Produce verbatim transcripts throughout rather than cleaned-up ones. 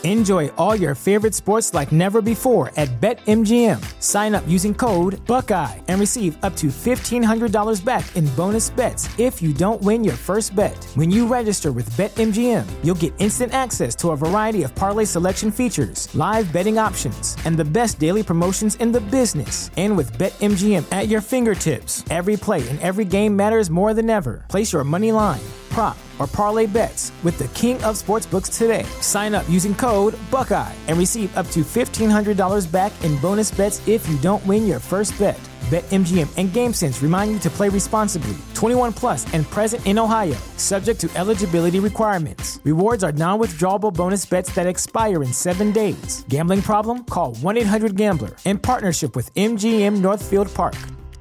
Enjoy all your favorite sports like never before at BetMGM. Sign up using code Buckeye and receive up to fifteen hundred dollars back in bonus bets if you don't win your first bet. When you register with BetMGM, you'll get instant access to a variety of parlay selection features, live betting options, and the best daily promotions in the business. And with BetMGM at your fingertips, every play and every game matters more than ever. Place your money line, prop, or parlay bets with the king of sportsbooks today. Sign up using code Buckeye and receive up to fifteen hundred dollars back in bonus bets if you don't win your first bet. BetMGM and GameSense remind you to play responsibly. twenty-one plus and present in Ohio, subject to eligibility requirements. Rewards are non-withdrawable bonus bets that expire in seven days. Gambling problem? Call one eight hundred gambler in partnership with M G M Northfield Park.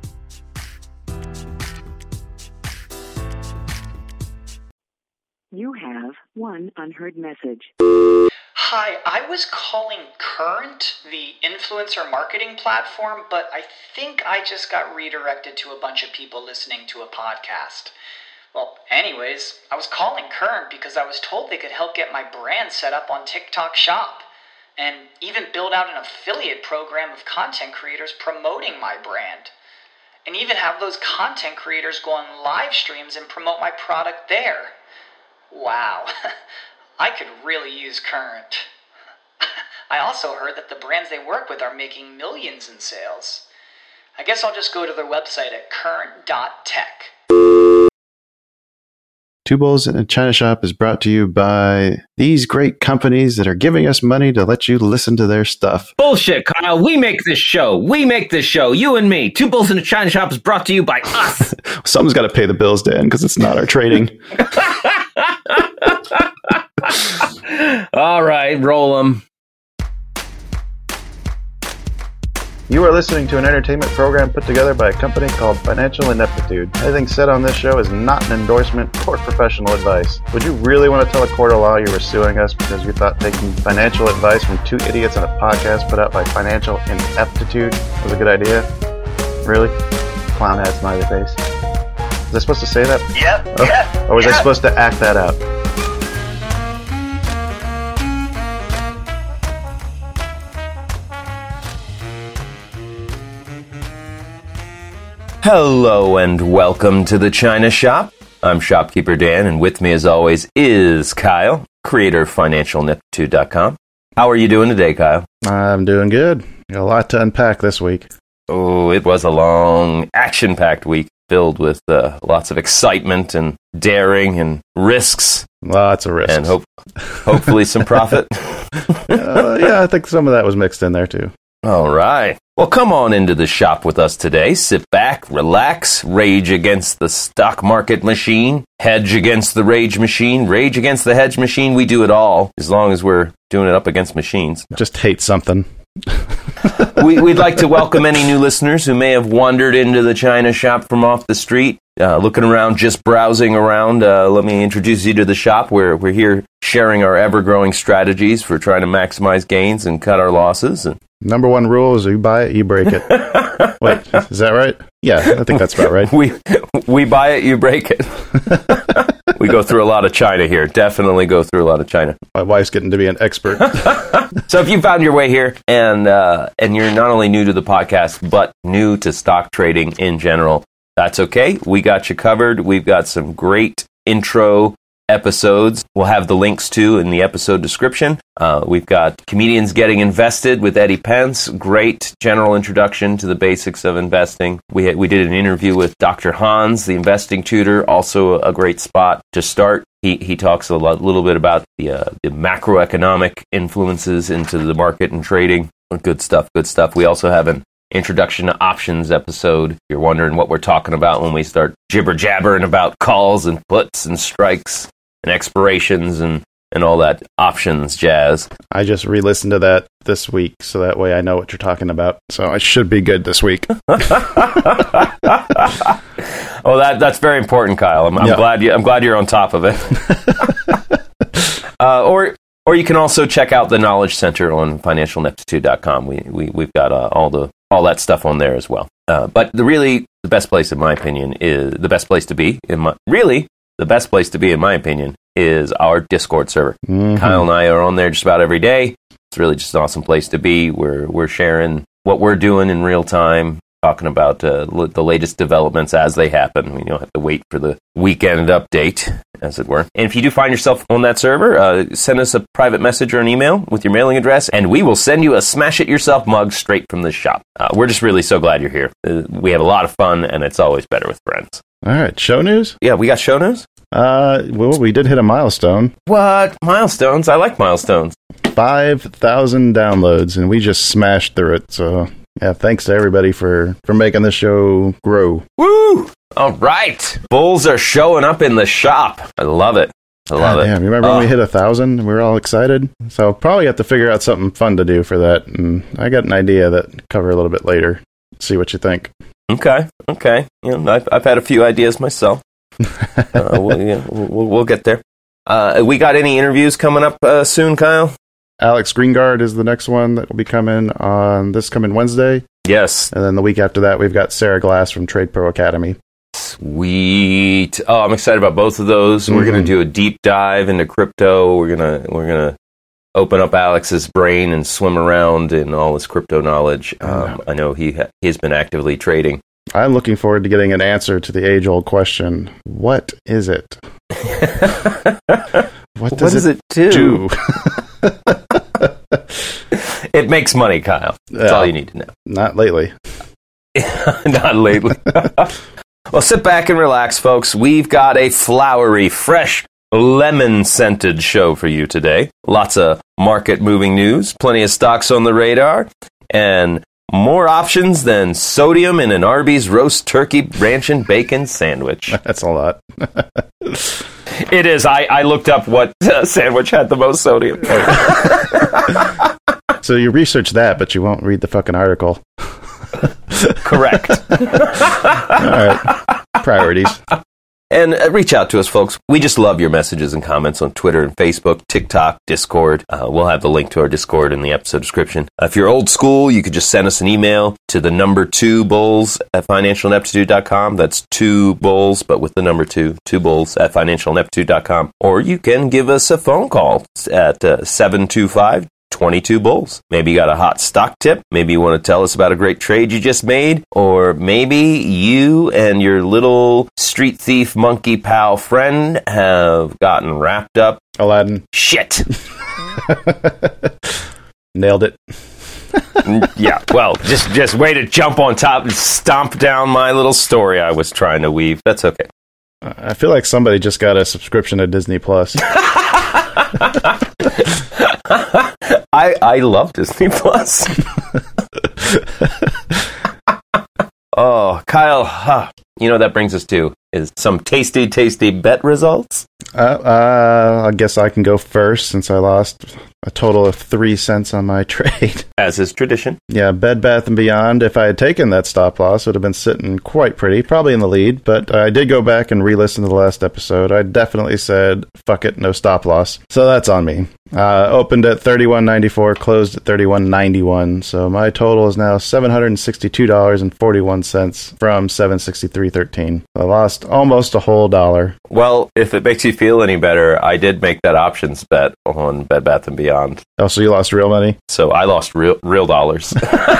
You have one unheard message. Hi, I was calling Current, the influencer marketing platform, but I think I just got redirected to a bunch of people listening to a podcast. Well, anyways, I was calling Current because I was told they could help get my brand set up on TikTok Shop, and even build out an affiliate program of content creators promoting my brand, and even have those content creators go on live streams and promote my product there. Wow, I could really use Current. I also heard that the brands they work with are making millions in sales. I guess I'll just go to their website at current dot tech. Two Bulls in a China Shop is brought to you by these great companies that are giving us money to let you listen to their stuff. Bullshit, Kyle. We make this show. We make this show. You and me. Two Bulls in a China Shop is brought to you by us. Someone's got to pay the bills, Dan, because it's not our trading. All right, roll them. You are listening to an entertainment program put together by a company called Financial Ineptitude. Anything said on this show is not an endorsement or professional advice. Would you really want to tell a court of law you were suing us because you thought taking financial advice from two idiots on a podcast put out by Financial Ineptitude was a good idea? Really? Clown hat, smiley face. Was I supposed to say that? Yep, oh, yep. Or was yep. I supposed to act that out? Hello and welcome to the China Shop. I'm Shopkeeper Dan, and with me as always is Kyle, creator of financial ineptitude dot com. How are you doing today, Kyle? I'm doing good. Got a lot to unpack this week. Oh, it was a long, action-packed week filled with uh, lots of excitement and daring and risks. Lots of risks. And hope, hopefully some profit. uh, yeah, I think some of that was mixed in there too. All right. Well, come on into the shop with us today. Sit back, relax, rage against the stock market machine, hedge against the rage machine, rage against the hedge machine. We do it all as long as we're doing it up against machines. Just hate something. we, we'd like to welcome any new listeners who may have wandered into the China Shop from off the street, uh, looking around, just browsing around. Uh, let me introduce you to the shop. We're, we're here sharing our ever-growing strategies for trying to maximize gains and cut our losses. And number one rule is you buy it, you break it. Wait, is that right? Yeah, I think that's about right. we we buy it, you break it. We go through a lot of China here. Definitely go through a lot of China. My wife's getting to be an expert. So if you found your way here and uh, and you're not only new to the podcast, but new to stock trading in general, that's okay. We got you covered. We've got some great intro episodes. We'll have the links to in the episode description. Uh, we've got Comedians Getting Invested with Eddie Pence. Great general introduction to the basics of investing. We had, we did an interview with Doctor Hans, the investing tutor. Also a great spot to start. He he talks a lot, little bit about the uh, the macroeconomic influences into the market and trading. Good stuff. Good stuff. We also have an Introduction to Options episode. If you're wondering what we're talking about when we start jibber jabbering about calls and puts and strikes and expirations and, and all that options jazz. I just re-listened to that this week, so that way I know what you're talking about. So I should be good this week. Oh, that that's very important, Kyle. I'm, I'm yeah. glad you. I'm glad you're on top of it. uh, or or you can also check out the Knowledge Center on financial ineptitude dot com. We we we've got uh, all the all that stuff on there as well. Uh, but the really the best place, in my opinion, is the best place to be. In my really. The best place to be, in my opinion, is our Discord server. Mm-hmm. Kyle and I are on there just about every day. It's really just an awesome place to be. We're we're sharing what we're doing in real time, talking about uh, l- the latest developments as they happen. We don't have to wait for the weekend update, as it were. And if you do find yourself on that server, uh, send us a private message or an email with your mailing address, and we will send you a Smash It Yourself mug straight from the shop. Uh, we're just really so glad you're here. Uh, we have a lot of fun, and it's always better with friends. All right, show news? Yeah, we got show news? Uh, well, we did hit a milestone. What? Milestones? I like milestones. five thousand downloads, and we just smashed through it, so yeah, thanks to everybody for, for making this show grow. Woo! All right. Bulls are showing up in the shop. I love it. I love God, it. Yeah, remember oh. when we hit a thousand? We were all excited. So probably have to figure out something fun to do for that, and I got an idea that I'll cover a little bit later. See what you think. Okay, okay. You know, I've, I've had a few ideas myself. uh, we'll, yeah, we'll, we'll get there. Uh, we got any interviews coming up uh, soon, Kyle? Alex Greengard is the next one that will be coming on this coming Wednesday. Yes. And then the week after that, we've got Sarah Glass from Trade Pro Academy. Sweet. Oh, I'm excited about both of those. Mm-hmm. We're going to do a deep dive into crypto. We're going to we're going to open up Alex's brain and swim around in all his crypto knowledge. Um, I know he ha- he's been actively trading. I'm looking forward to getting an answer to the age-old question, what is it? What does, what does it, it do? do? It makes money, Kyle. That's uh, all you need to know. Not lately. Not lately. Well, sit back and relax, folks. We've got a flowery, fresh, lemon-scented show for you today. Lots of market-moving news, plenty of stocks on the radar, and more options than sodium in an Arby's roast turkey ranch and bacon sandwich. That's a lot. It is. I, I looked up what uh, sandwich had the most sodium. So you research that, but you won't read the fucking article. Correct. All right. Priorities. And uh, reach out to us, folks. We just love your messages and comments on Twitter and Facebook, TikTok, Discord. Uh, we'll have the link to our Discord in the episode description. Uh, if you're old school, you could just send us an email to the number two bulls at financial ineptitude dot com. That's two bulls, but with the number two, two bulls at financial ineptitude dot com. Or you can give us a phone call at uh, seven two five, twenty-two bulls. Maybe you got a hot stock tip. Maybe you want to tell us about a great trade you just made. Or maybe you and your little street thief monkey pal friend have gotten wrapped up. Aladdin. Shit. Nailed it. Yeah, well, just, just way to jump on top and stomp down my little story I was trying to weave. That's okay. I feel like somebody just got a subscription to Disney Plus. I I love Disney Plus. Oh, Kyle, huh. You know what that brings us to is some tasty, tasty bet results. Uh, uh, I guess I can go first since I lost a total of three cents on my trade. As is tradition. Yeah, Bed Bath and Beyond, if I had taken that stop loss, would have been sitting quite pretty, probably in the lead, but I did go back and re-listen to the last episode. I definitely said, fuck it, no stop loss. So that's on me. Uh, opened at thirty-one ninety-four, closed at thirty-one ninety-one, so my total is now seven hundred sixty-two dollars and forty-one cents from seven hundred sixty-three dollars and thirteen cents. I lost almost a whole dollar. Well, if it makes you feel any better, I did make that options bet on Bed Bath and Beyond. Oh, so you lost real money? So I lost real real dollars.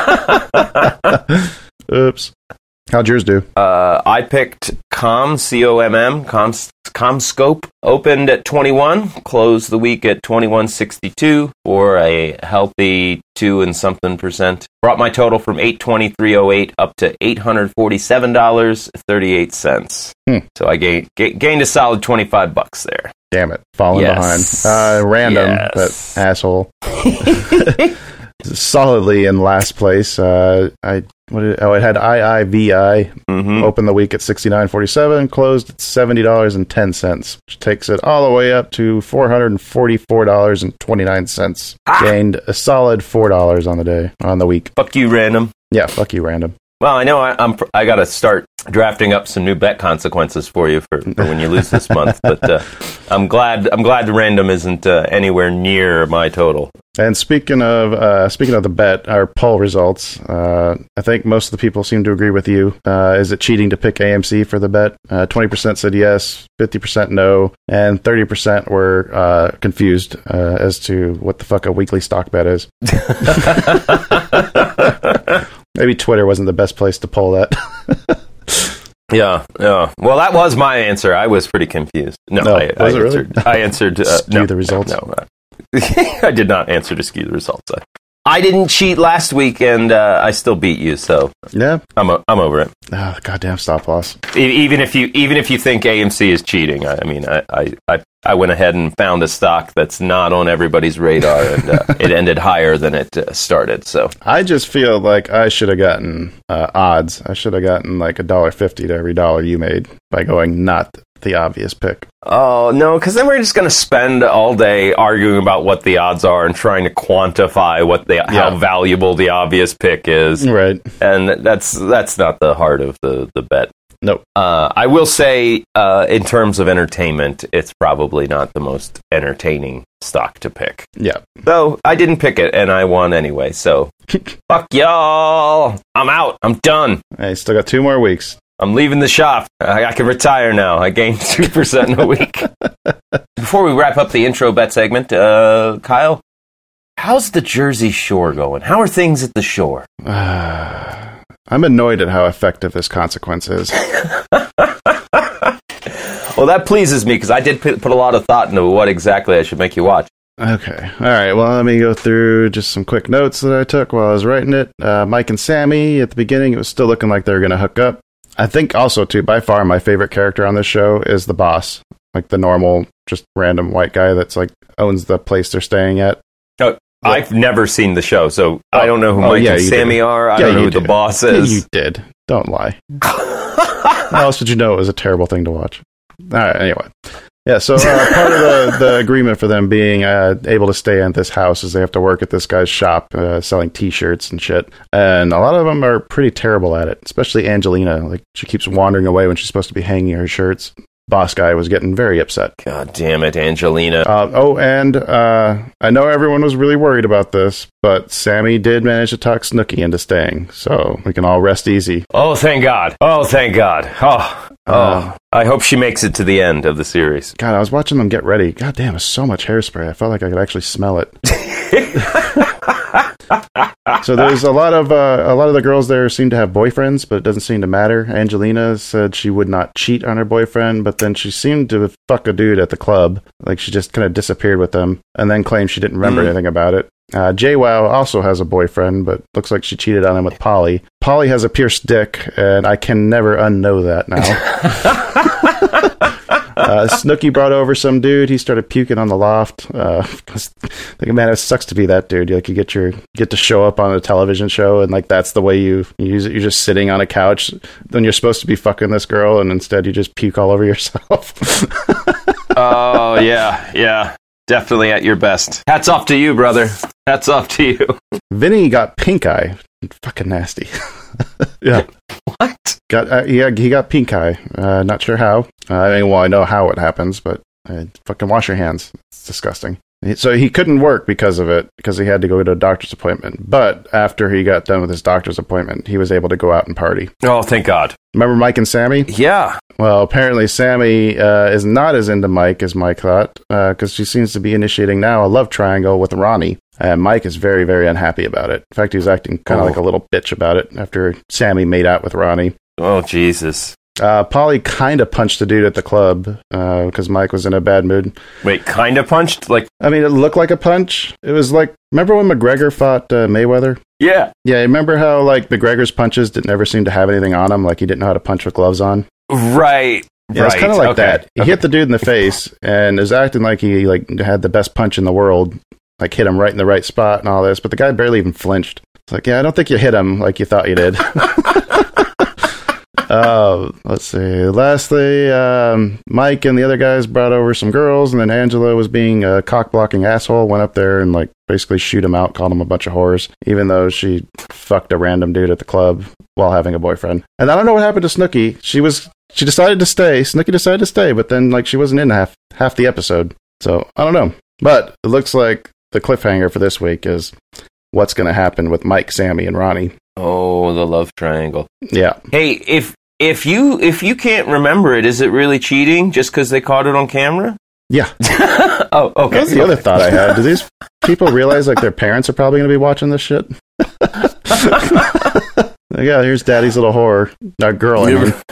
Oops. How'd yours do? Uh, I picked Com, C O M M, Com, CommScope. Opened at twenty-one, closed the week at twenty-one sixty-two for a healthy two and something percent. Brought my total from eight twenty-three oh eight up to eight hundred forty-seven dollars and thirty-eight cents. Hmm. So I gained gained a solid twenty-five bucks there. Damn it, falling yes. behind. Uh, random, yes. That asshole. Solidly in last place. Uh, I what did, oh, it had I I V I. Mm-hmm. Opened the week at sixty-nine forty-seven, closed at seventy dollars and ten cents, which takes it all the way up to four hundred forty-four dollars and twenty-nine cents. Ah. Gained a solid four dollars on the day, on the week. Fuck you, random. Yeah, fuck you, random. Well, I know I, I'm. I got to start drafting up some new bet consequences for you for, for when you lose this month. But uh, I'm glad. I'm glad the random isn't uh, anywhere near my total. And speaking of uh, speaking of the bet, our poll results, uh, I think most of the people seem to agree with you. Uh, is it cheating to pick A M C for the bet? Uh, twenty percent said yes, fifty percent no, and thirty percent were uh, confused uh, as to what the fuck a weekly stock bet is. Maybe Twitter wasn't the best place to poll that. Yeah, yeah. Well, that was my answer. I was pretty confused. No, No, I, was I it really? answered. I answered. Uh, Skew no, the results. No, I did not answer to skew the results. I, I didn't cheat last week, and uh, I still beat you. So Yeah. I'm o- I'm over it. Oh, goddamn stop loss. E- even if you even if you think A M C is cheating, I, I mean, I, I I I went ahead and found a stock that's not on everybody's radar, and uh, it ended higher than it uh, started. So I just feel like I should have gotten uh, odds. I should have gotten like a dollar fifty to every dollar you made by going not the obvious pick. Oh, no, because then we're just going to spend all day arguing about what the odds are and trying to quantify what the Yeah. how valuable the obvious pick is. Right. And that's that's not the heart of the, the bet. Nope. Uh, I will say, uh, in terms of entertainment, it's probably not the most entertaining stock to pick. Yeah. Though, I didn't pick it, and I won anyway, so fuck y'all! I'm out. I'm done. I still got two more weeks. I'm leaving the shop. I, I can retire now. I gained two percent in a week. Before we wrap up the intro bet segment, uh, Kyle, how's the Jersey Shore going? How are things at the shore? I'm annoyed at how effective this consequence is. Well, that pleases me, because I did put, put a lot of thought into what exactly I should make you watch. Okay. All right. Well, let me go through just some quick notes that I took while I was writing it. Uh, Mike and Sammy, at the beginning, it was still looking like they were going to hook up. I think also, too, by far, my favorite character on this show is the boss. Like the normal, just random white guy that's like owns the place they're staying at. Oh, I've never seen the show, so Oh. I don't know who Oh, Mike yeah, and you Sammy did. are. I Yeah, don't know you who the did. boss Yeah, is. you did. Don't lie. How else would you know it was a terrible thing to watch? All right, anyway. Yeah, so uh, part of the, the agreement for them being uh, able to stay at this house is they have to work at this guy's shop uh, selling T-shirts and shit. And a lot of them are pretty terrible at it, especially Angelina. Like, she keeps wandering away when she's supposed to be hanging her shirts. Boss guy was getting very upset. God damn it, Angelina. Uh, oh, and uh, I know everyone was really worried about this, but Sammy did manage to talk Snooki into staying, so we can all rest easy. Oh, thank God. Oh, thank God. Oh, oh. Uh, I hope she makes it to the end of the series. God, I was watching them get ready. God damn, it's so much hairspray. I felt like I could actually smell it. So there's a lot of uh, a lot of the girls there seem to have boyfriends, but it doesn't seem to matter. Angelina said she would not cheat on her boyfriend, but then she seemed to fuck a dude at the club. Like she just kind of disappeared with them, and then claimed she didn't remember Mm. anything about it. Uh, JWoww also has a boyfriend, but looks like she cheated on him with Polly. Polly has a pierced dick, and I can never unknow that now. Uh, Snooki brought over some dude. He started puking on the loft. Uh, like, man, it sucks to be that dude. Like, you get your get to show up on a television show, and like that's the way you, you use it. You're just sitting on a couch. Then you're supposed to be fucking this girl, and instead you just puke all over yourself. Oh, yeah, yeah. Definitely at your best. Hats off to you, brother. Hats off to you. Vinny got pink eye. Fucking nasty. Yeah. What? Got uh, yeah, he got pink eye. Uh, not sure how. Uh, I mean, well, I know how it happens, but uh, fucking wash your hands. It's disgusting. So he couldn't work because of it, because he had to go to a doctor's appointment. But after he got done with his doctor's appointment, he was able to go out and party. Oh, thank God. Remember Mike and Sammy? Yeah. Well, apparently Sammy uh, is not as into Mike as Mike thought, because she seems to be initiating now a love triangle with Ronnie. And Mike is very, very unhappy about it. In fact, he was acting kind of Oh. like a little bitch about it after Sammy made out with Ronnie. Oh, Jesus. Uh, Polly kind of punched the dude at the club because Mike was in a bad mood. Wait, kind of punched? Like, I mean, it looked like a punch. It was like, remember when McGregor fought uh, Mayweather? yeah. Yeah, remember how like McGregor's punches didn't never seem to have anything on him? Like he didn't know how to punch with gloves on. Right. Yeah, it's right. kind of like Okay. that. He Okay. hit the dude in the face and is acting like he like had the best punch in the world. Like hit him right in the right spot and all this, but the guy barely even flinched. It's like, yeah, I don't think you hit him like you thought you did. Uh, let's see. Lastly, um, Mike and the other guys brought over some girls, and then Angela was being a cock-blocking asshole, went up there and like basically shoot him out, called him a bunch of whores, even though she fucked a random dude at the club while having a boyfriend. And I don't know what happened to Snooki. She was she decided to stay. Snooki decided to stay, but then like she wasn't in half half the episode. So I don't know. But it looks like the cliffhanger for this week is what's going to happen with Mike, Sammy, and Ronnie. Oh, the love triangle. Yeah. Hey, if if you if you can't remember it, is it really cheating just because they caught it on camera? Yeah. Oh, okay. That's the other thought I had. Do these people realize like their parents are probably going to be watching this shit? Yeah, here's Daddy's little whore. Not girl, I mean.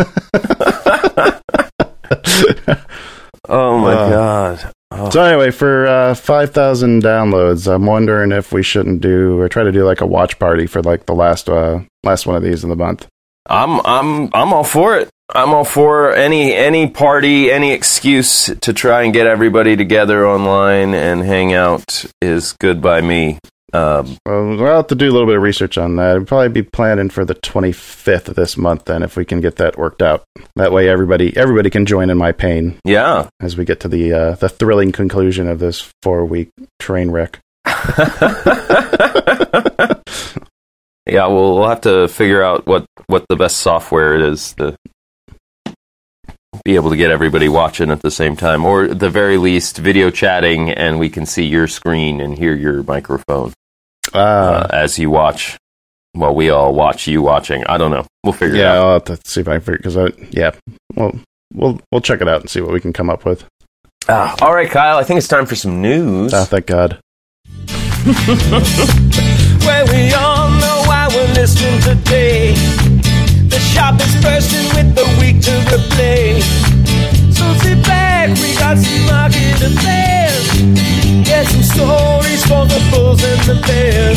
Oh my Uh, god. Oh. So anyway, for uh, five thousand downloads, I'm wondering if we shouldn't do or try to do like a watch party for like the last uh, last one of these in the month. I'm I'm I'm all for it. I'm all for any any party, any excuse to try and get everybody together online and hang out is good by me. Um, Well, we'll have to do a little bit of research on that. We'll probably be planning for the twenty-fifth of this month then, if we can get that worked out. That way everybody everybody can join in my pain yeah. as we get to the uh, the thrilling conclusion of this four-week train wreck. Yeah, we'll, we'll have to figure out what, what the best software it is to be able to get everybody watching at the same time, or at the very least, video chatting, and we can see your screen and hear your microphone Uh, uh, as you watch. Well, we all watch you watching. I don't know. We'll figure yeah, it out. I'll have to see if I can figure because I yeah, well, we'll we'll check it out and see what we can come up with. Ah, all right, Kyle. I think it's time for some news. Oh, thank God. Well, we all know why we're listening today. The shop is bursting with the week to replay. So sit back, we got some market affairs. Get some stories for the bulls and the bears.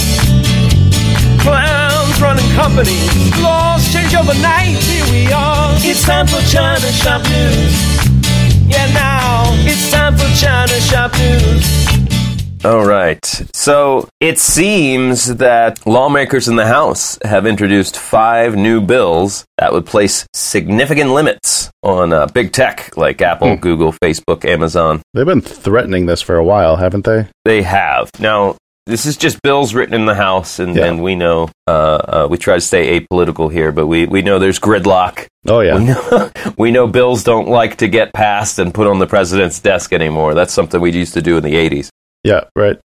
Clowns running companies, laws change overnight. Here we are. It's time for China Shop News. Yeah, now it's time for China Shop News. All right. So it seems that lawmakers in the House have introduced five new bills that would place significant limits on uh, big tech like Apple, Hmm. Google, Facebook, Amazon. They've been threatening this for a while, haven't they? They have. Now, this is just bills written in the House, and, Yeah. and we know, uh, uh, we try to stay apolitical here, but we, we know there's gridlock. Oh, yeah. We know, we know bills don't like to get passed and put on the president's desk anymore. That's something we used to do in the eighties. Yeah, right.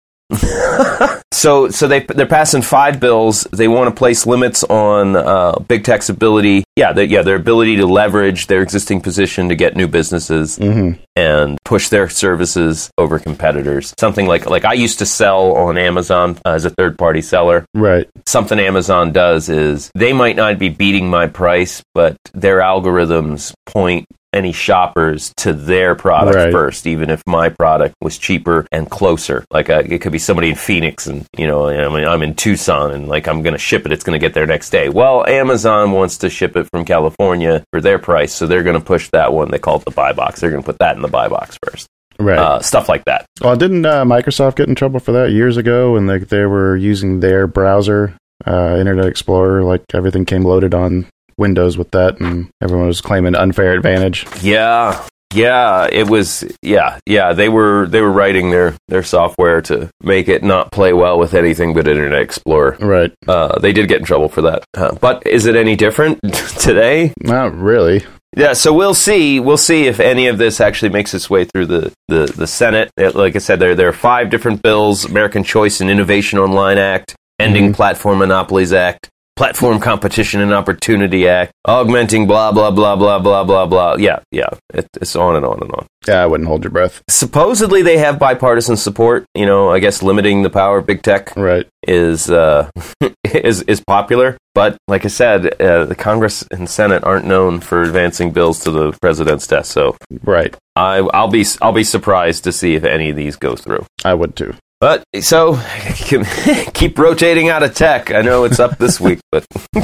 So, so they they're passing five bills. They want to place limits on uh, big tech's ability, yeah, they, yeah, their ability to leverage their existing position to get new businesses Mm-hmm. and push their services over competitors. Something like like I used to sell on Amazon as a third party seller. Right. Something Amazon does is they might not be beating my price, but their algorithms point any shoppers to their product Right. first, even if my product was cheaper and closer. Like uh, it could be somebody in Phoenix, and you know, I mean, I'm in Tucson, and like I'm going to ship it. It's going to get there next day. Well, Amazon wants to ship it from California for their price, so they're going to push that one. They call it the buy box. They're going to put that in the buy box first. Right. Uh, stuff like that. Well, didn't uh, Microsoft get in trouble for that years ago when they, they were using their browser, uh, Internet Explorer, like everything came loaded on Windows with that, and everyone was claiming unfair advantage. Yeah, yeah, it was. Yeah, yeah, they were they were writing their their software to make it not play well with anything but Internet Explorer. Right. Uh, they did get in trouble for that. Uh, but is it any different today? Not really. Yeah, so we'll see. We'll see if any of this actually makes its way through the, the, the Senate. It, like I said, there there are five different bills: American Choice and Innovation Online Act, Ending Mhm. Platform Monopolies Act, Platform Competition and Opportunity Act, Augmenting blah blah blah blah blah blah blah. Yeah, yeah, it, it's on and on and on. Yeah, I wouldn't hold your breath. Supposedly they have bipartisan support. You know, I guess limiting the power of big tech Right. is uh, is is popular. But like I said, uh, the Congress and Senate aren't known for advancing bills to the president's desk. So Right. I, I'll be I'll be surprised to see if any of these go through. I would too. But so keep rotating out of tech. I know it's up this week, but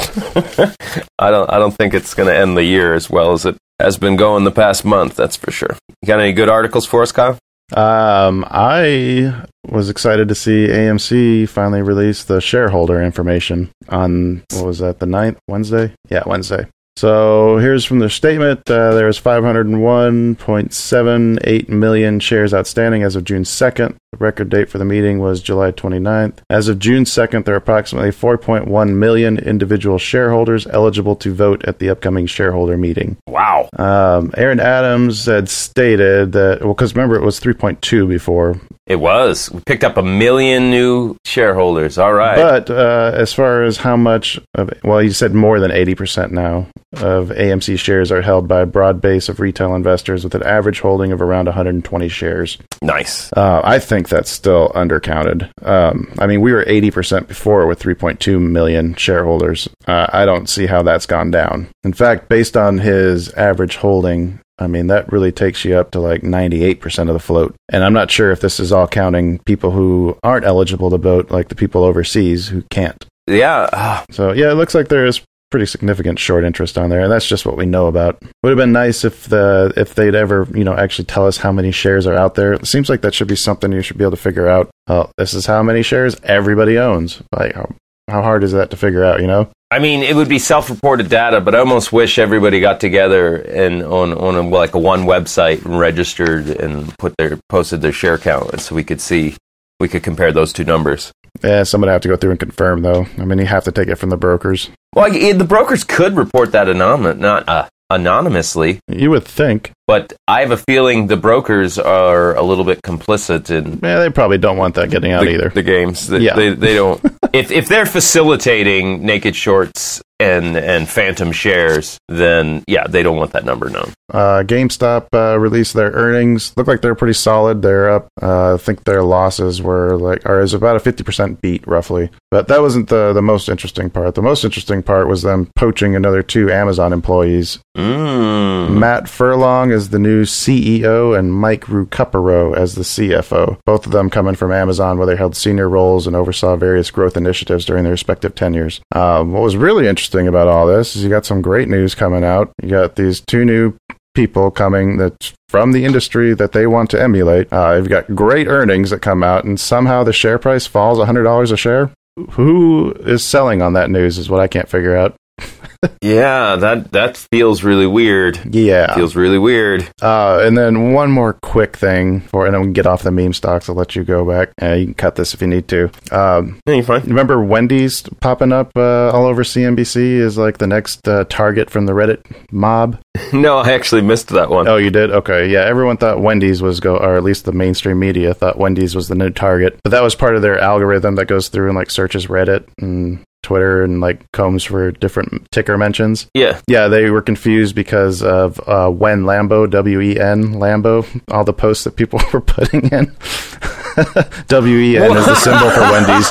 I don't I don't think it's going to end the year as well as it has been going the past month. That's for sure. You got any good articles for us, Kyle? Um, I was excited to see A M C finally release the shareholder information on, what was that, the ninth? Wednesday? Yeah, Wednesday. So here's from the statement. Uh, there was five hundred one point seven eight million shares outstanding as of June second. The record date for the meeting was July twenty-ninth. As of June second, there are approximately four point one million individual shareholders eligible to vote at the upcoming shareholder meeting. Wow. Um, Aaron Adams had stated that, well, because remember, it was three point two before. It was. We picked up a million new shareholders. All right. But uh, as far as how much of, well, you said more than eighty percent now of A M C shares are held by a broad base of retail investors with an average holding of around one hundred twenty shares. Nice. Uh, I think that's still undercounted. Um, I mean, we were eighty percent before with three point two million shareholders. Uh, I don't see how that's gone down. In fact, based on his average holding, I mean, that really takes you up to like ninety-eight percent of the float. And I'm not sure if this is all counting people who aren't eligible to vote, like the people overseas who can't. Yeah. So, yeah, it looks like there is pretty significant short interest on there, and that's just what we know about. Would have been nice if the if they'd ever, you know, actually tell us how many shares are out there. It seems like that should be something you should be able to figure out. Oh, this is how many shares everybody owns. Like, how, how hard is that to figure out, you know? I mean, it would be self-reported data, but I almost wish everybody got together and on on a, like a one website and registered and put their posted their share count, so we could see, we could compare those two numbers. Yeah, somebody have to go through and confirm, though. I mean, you have to take it from the brokers. Well, yeah, the brokers could report that anon- not uh, anonymously. You would think. But I have a feeling the brokers are a little bit complicit in. Yeah, they probably don't want that getting out the, either. The games, they, yeah, they, they don't. if if they're facilitating naked shorts and and phantom shares, then yeah, they don't want that number known. Uh, GameStop uh, released their earnings. Look like they're pretty solid. They're up. Uh, I think their losses were like, or is about a fifty percent beat roughly. But that wasn't the the most interesting part. The most interesting part was them poaching another two Amazon employees. Mm. Matt Furlong is the new C E O and Mike Rucupero as the C F O. Both of them coming from Amazon, where they held senior roles and oversaw various growth initiatives during their respective tenures. Um, what was really interesting about all this is you got some great news coming out. You got these two new people coming that's from the industry that they want to emulate. Uh, you've got great earnings that come out, and somehow the share price falls one hundred dollars a share. Who is selling on that news is what I can't figure out. Yeah, that that feels really weird. Yeah. Feels really weird. Uh, and then one more quick thing, for, and then we can get off the meme stocks. I'll let you go back. Uh, you can cut this if you need to. Um, yeah, you're fine. Remember Wendy's popping up uh, all over C N B C is like the next uh, target from the Reddit mob? No, I actually missed that one. Oh, you did? Okay. Yeah, everyone thought Wendy's was go, or at least the mainstream media thought Wendy's was the new target. But that was part of their algorithm that goes through and like searches Reddit and Twitter and like combs for different ticker mentions. Yeah. Yeah, they were confused because of uh, Wen Lambo, W E N Lambo, all the posts that people were putting in. W E N is the symbol for Wendy's.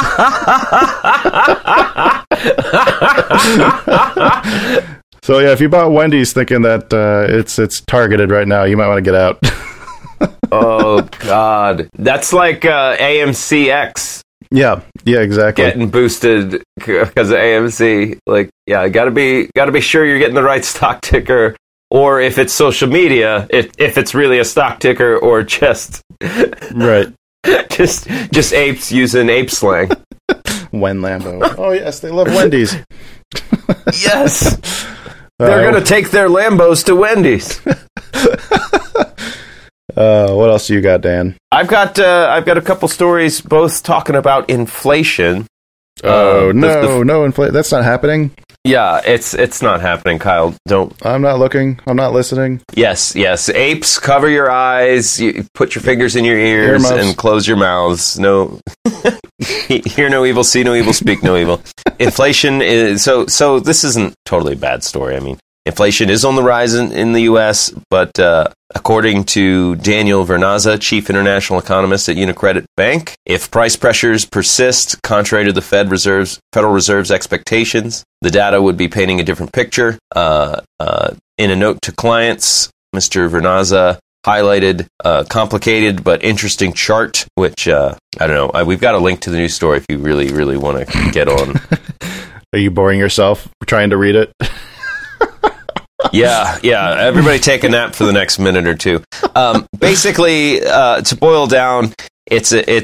So yeah, if you bought Wendy's thinking that uh, it's it's targeted right now, you might want to get out. Oh God, that's like uh, A M C X. Yeah, yeah, exactly. Getting boosted because of A M C. Like, yeah, gotta be gotta be sure you're getting the right stock ticker, or if it's social media, if if it's really a stock ticker, or just right, just just apes using ape slang. Wen Lambo. Oh yes, they love Wendy's. Yes, they're uh, gonna take their Lambos to Wendy's. Uh, what else do you got, Dan? I've got uh, I've got a couple stories, both talking about inflation. Oh uh, no, the, the, no inflation! That's not happening. Yeah, it's it's not happening, Kyle. Don't. I'm not looking. I'm not listening. Yes, yes. Apes, cover your eyes. You put your fingers in your ears Earmuffs. And close your mouths. No, hear no evil, see no evil, speak no evil. Inflation is so. So this isn't totally a bad story. I mean, inflation is on the rise in, in the U S, but uh, according to Daniel Vernazza, chief international economist at Unicredit Bank, if price pressures persist, contrary to the Fed Reserve's, Federal Reserve's expectations, the data would be painting a different picture. Uh, uh, in a note to clients, Mister Vernazza highlighted a complicated but interesting chart, which, uh, I don't know, I, we've got a link to the news story if you really, really want to get on. Are you boring yourself trying to read it? Yeah, yeah. Everybody take a nap for the next minute or two. Um, basically, uh, to boil down, it's a, it's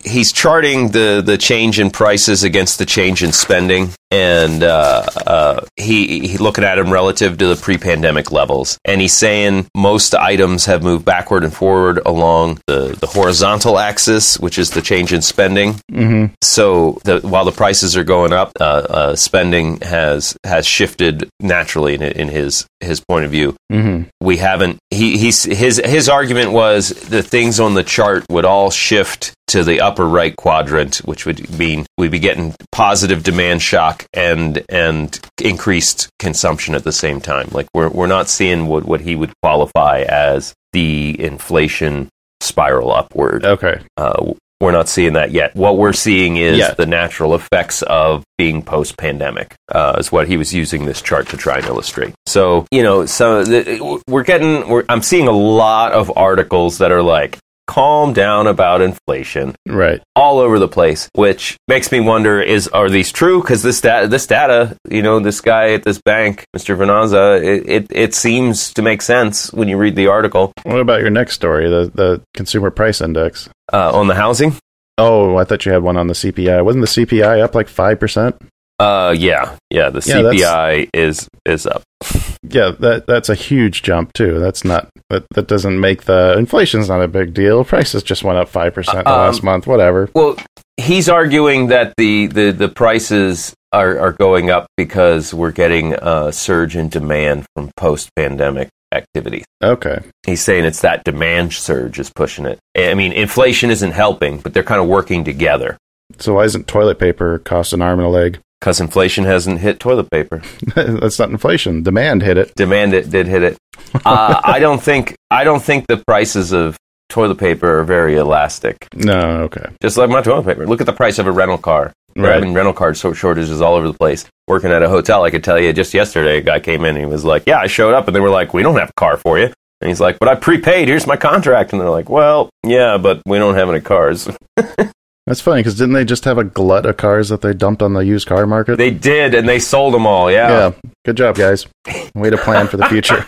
he's charting the, the change in prices against the change in spending, and uh, uh, he he looking at them relative to the pre-pandemic levels, and he's saying most items have moved backward and forward along the, the horizontal axis, which is the change in spending. Mm-hmm. So the, while the prices are going up, uh, uh, spending has has shifted naturally in, in his his point of view. Mm-hmm. We haven't. He he's his his argument was the things on the chart would all shift to the upper right quadrant, which would mean we'd be getting positive demand shock and and increased consumption at the same time. Like we're we're not seeing what, what he would qualify as the inflation spiral upward. Okay. Uh, we're not seeing that yet. What we're seeing is Yeah. the natural effects of being post-pandemic, uh, is what he was using this chart to try and illustrate. So, you know, so the, we're getting, we're, I'm seeing a lot of articles that are like, calm down about inflation, Right. all over the place, which makes me wonder, is are these true? Because this data, this data, you know, this guy at this bank, Mister Venanza, it, it, it seems to make sense when you read the article. What about your next story, the, the Consumer Price Index? Uh, on the housing? Oh, I thought you had one on the C P I. Wasn't the C P I up like five percent? Uh, yeah, yeah, the Yeah, C P I is is up. Yeah, that that's a huge jump, too. That's not, that, that doesn't make the, inflation's not a big deal. Prices just went up five percent the Um, last month, whatever. Well, he's arguing that the, the, the prices are, are going up because we're getting a surge in demand from post-pandemic activity. Okay. He's saying it's that demand surge is pushing it. I mean, inflation isn't helping, but they're kind of working together. So why isn't toilet paper cost an arm and a leg? Because inflation hasn't hit toilet paper. That's not inflation. Demand hit it. Demand it did hit it. Uh, I don't think I don't think the prices of toilet paper are very elastic. No, okay. Just like my toilet paper. Look at the price of a rental car. They're Right. having rental car so- shortages all over the place. Working at a hotel, I could tell you just yesterday, a guy came in and he was like, yeah, I showed up, and they were like, we don't have a car for you. And he's like, but I prepaid, here's my contract. And they're like, well, yeah, but we don't have any cars. That's funny, because didn't they just have a glut of cars that they dumped on the used car market? They did, and they sold them all, yeah. Yeah. Good job, guys. Way to plan for the future.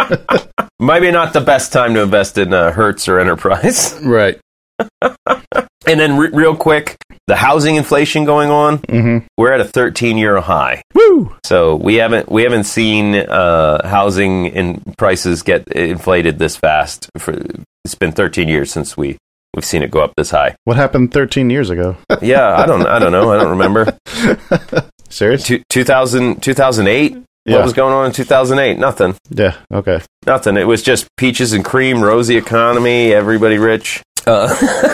Maybe not the best time to invest in uh, Hertz or Enterprise. Right. And then re- real quick, the housing inflation going on, Mm-hmm. we're at a thirteen-year high. Woo! So we haven't we haven't seen uh, housing in prices get inflated this fast. For, it's been thirteen years since we we've seen it go up this high. What happened thirteen years ago? Yeah, I don't I don't know. I don't remember. Serious? Two, two thousand, two thousand eight? Yeah. What was going on in two thousand eight? Nothing. Yeah, okay. Nothing. It was just peaches and cream, rosy economy, everybody rich. Uh,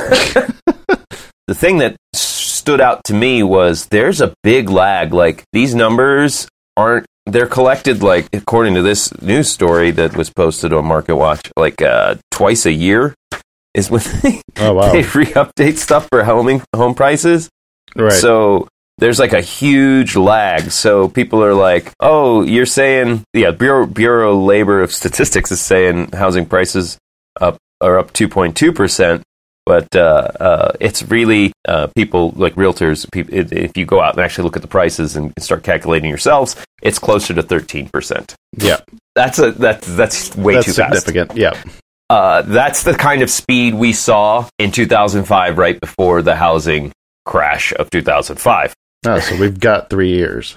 the thing that stood out to me was there's a big lag. Like, these numbers aren't, they're collected, like, according to this news story that was posted on MarketWatch, like uh, twice a year is when they, Oh, wow. they re-update stuff for home, home prices. Right. So there's like a huge lag. So people are like, oh, you're saying, yeah, Bureau, Bureau of Labor of Statistics is saying housing prices up are up two point two percent. But uh, uh, it's really uh, people like realtors, people, if you go out and actually look at the prices and start calculating yourselves, it's closer to thirteen percent. Yeah. That's a that's that's way That's too fast. significant. Yeah. Uh, that's the kind of speed we saw in two thousand five, right before the housing crash of two thousand five. Oh, so we've got three years.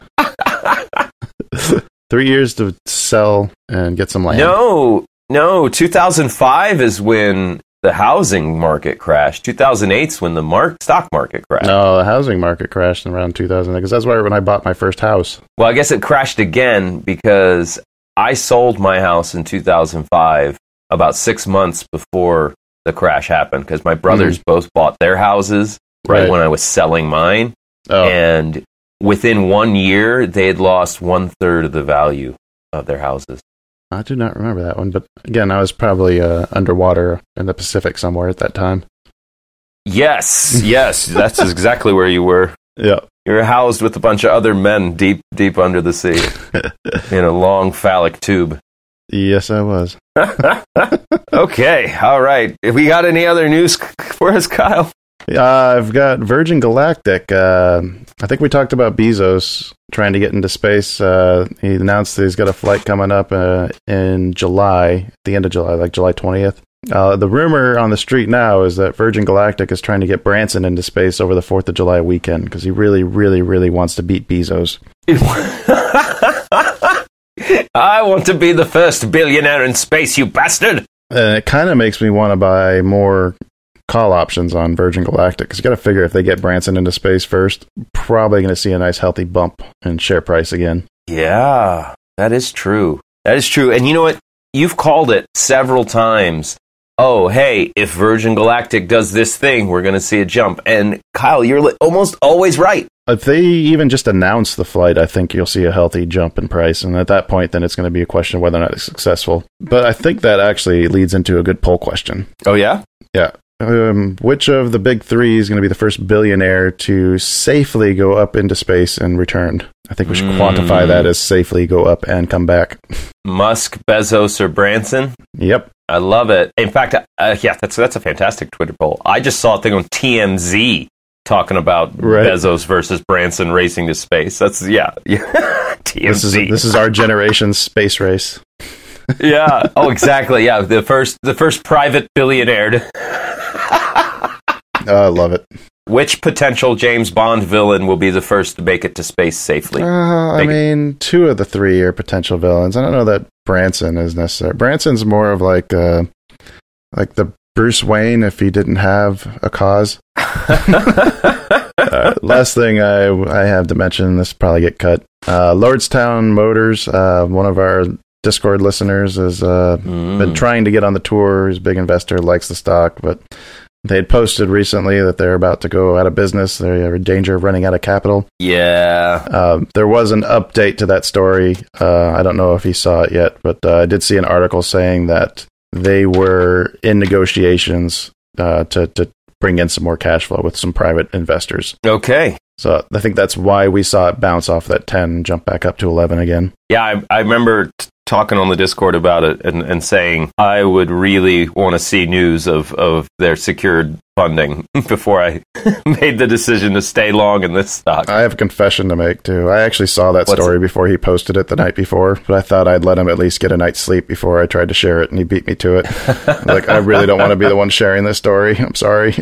Three years to sell and get some land. No, no, two thousand five is when the housing market crashed. two thousand eight is when the mark, stock market crashed. No, the housing market crashed in around two thousand, because that's where when I bought my first house. Well, I guess it crashed again because I sold my house in two thousand five about six months before the crash happened, because my brothers mm. both bought their houses right, right when I was selling mine. Oh. And within one year, they had lost one third of the value of their houses. I do not remember that one, but again, I was probably uh, underwater in the Pacific somewhere at that time. Yes, yes, that's exactly where you were. Yeah. You were housed with a bunch of other men deep, deep under the sea in a long phallic tube. Yes, I was. Okay, all right. If we got any other news for us, Kyle? Uh, I've got Virgin Galactic. Uh, I think we talked about Bezos trying to get into space. Uh, he announced that he's got a flight coming up uh, in July, at the end of July, like July twentieth. Uh, the rumor on the street now is that Virgin Galactic is trying to get Branson into space over the fourth of July weekend because he really, really, really wants to beat Bezos. I want to be the first billionaire in space, you bastard! And it kind of makes me want to buy more call options on Virgin Galactic because you got to figure if they get Branson into space first, probably going to see a nice healthy bump in share price again. Yeah, that is true. That is true. And you know what? You've called it several times. Oh, hey, if Virgin Galactic does this thing, we're going to see a jump. And Kyle, you're li- almost always right. If they even just announce the flight, I think you'll see a healthy jump in price. And at that point, then it's going to be a question of whether or not it's successful. But I think that actually leads into a good poll question. Oh, yeah? Yeah. Um, which of the big three is going to be the first billionaire to safely go up into space and return? I think we should mm. quantify that as safely go up and come back. Musk, Bezos, or Branson? Yep. I love it. In fact, uh, yeah, that's that's a fantastic Twitter poll. I just saw a thing on T M Z talking about right. Bezos versus Branson racing to space. That's, yeah. yeah. T M Z. This is, this is our generation's space race. Yeah. Oh, exactly. Yeah. The first, the first private billionaire to... Oh, I love it. Which potential James Bond villain will be the first to make it to space safely? Uh, I mean, two of the three are potential villains. I don't know that Branson is necessary. Branson's more of like uh, like the Bruce Wayne if he didn't have a cause. uh, last thing I I have to mention, this will probably get cut. Uh, Lordstown Motors, uh, one of our Discord listeners, has uh, mm. been trying to get on the tour. He's a big investor, likes the stock, but they had posted recently that they're about to go out of business. They're in danger of running out of capital. Yeah. Uh, there was an update to that story. Uh, I don't know if he saw it yet, but uh, I did see an article saying that they were in negotiations uh, to, to bring in some more cash flow with some private investors. Okay. So I think that's why we saw it bounce off that ten, jump back up to eleven again. Yeah, I, I remember t- talking on the Discord about it and, and saying I would really want to see news of, of their secured funding before I made the decision to stay long in this stock. I have a confession to make, too. I actually saw that What's story it? before he posted it the night before, but I thought I'd let him at least get a night's sleep before I tried to share it, and he beat me to it. Like, I really don't want to be the one sharing this story. I'm sorry.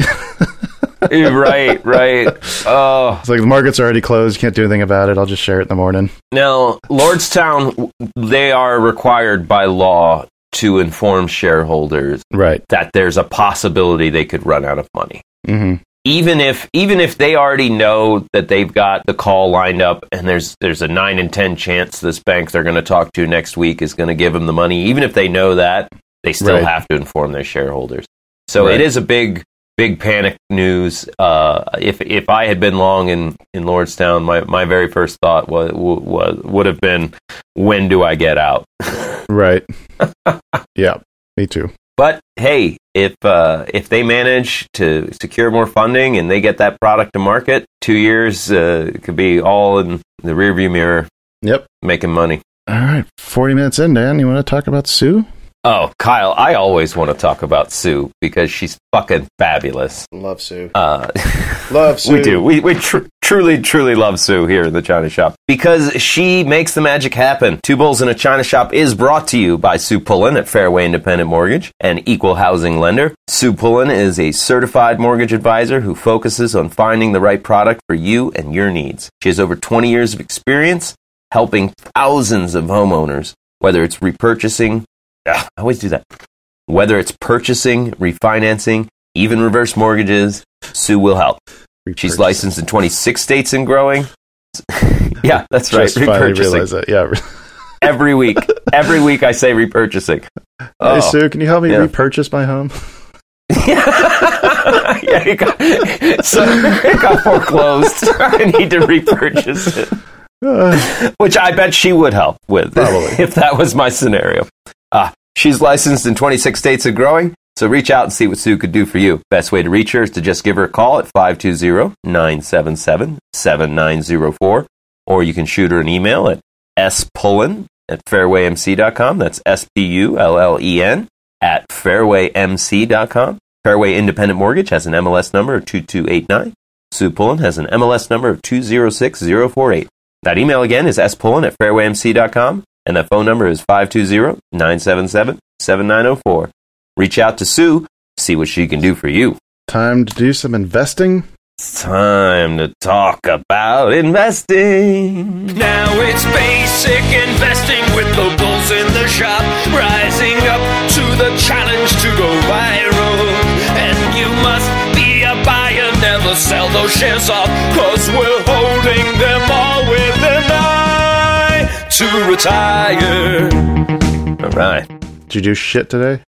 Right, right. Oh, it's like the market's already closed. You can't do anything about it. I'll just share it in the morning. Now, Lordstown, they are required by law to inform shareholders right. that there's a possibility they could run out of money. Mm-hmm. Even if even if they already know that they've got the call lined up and there's there's a nine in ten chance this bank they're going to talk to next week is going to give them the money, even if they know that, they still right. have to inform their shareholders. So right. it is a big... Big panic news. Uh, if if I had been long in, in Lordstown, my, my very first thought was, was would have been, when do I get out? Right. Yeah, me too. But hey, if uh, if they manage to secure more funding and they get that product to market, two years uh, could be all in the rearview mirror. Yep, making money. All right, forty minutes in, Dan. You want to talk about Sue? Oh, Kyle, I always want to talk about Sue because she's fucking fabulous. Love Sue. Uh, love Sue. We do. We we tr- truly, truly love Sue here in the China Shop because she makes the magic happen. Two Bulls in a China Shop is brought to you by Sue Pullen at Fairway Independent Mortgage, an equal housing lender. Sue Pullen is a certified mortgage advisor who focuses on finding the right product for you and your needs. She has over twenty years of experience helping thousands of homeowners, whether it's repurchasing, I always do that. Whether it's purchasing, refinancing, even reverse mortgages, Sue will help. She's licensed in twenty-six states and growing. Yeah, that's right. Just finally realize that. Yeah. Every week. Every week I say repurchasing. Hey, oh, Sue, can you help me yeah. repurchase my home? Yeah, it got, so it got foreclosed. I need to repurchase it. Uh, Which I bet she would help with. Probably. If that was my scenario. Uh, she's licensed in twenty-six states and growing, so reach out and see what Sue could do for you. Best way to reach her is to just give her a call at five two zero, nine seven seven, seven nine zero four, or you can shoot her an email at spullen at fairway m c dot com. That's S P U L L E N at fairway m c dot com. Fairway Independent Mortgage has an M L S number of two two eight nine. Sue Pullen has an M L S number of two zero six zero four eight. That email again is spullen at fairway m c dot com. And that phone number is five two zero, nine seven seven, seven nine zero four. reach out to Sue, see what she can do for you. Time to do some investing. It's time to talk about investing. Now it's basic investing with the bulls in the shop, rising up to the challenge to go viral. And you must be a buyer, never sell those shares off, cause we're holding them all with an eye to retire. All right. Did you do shit today?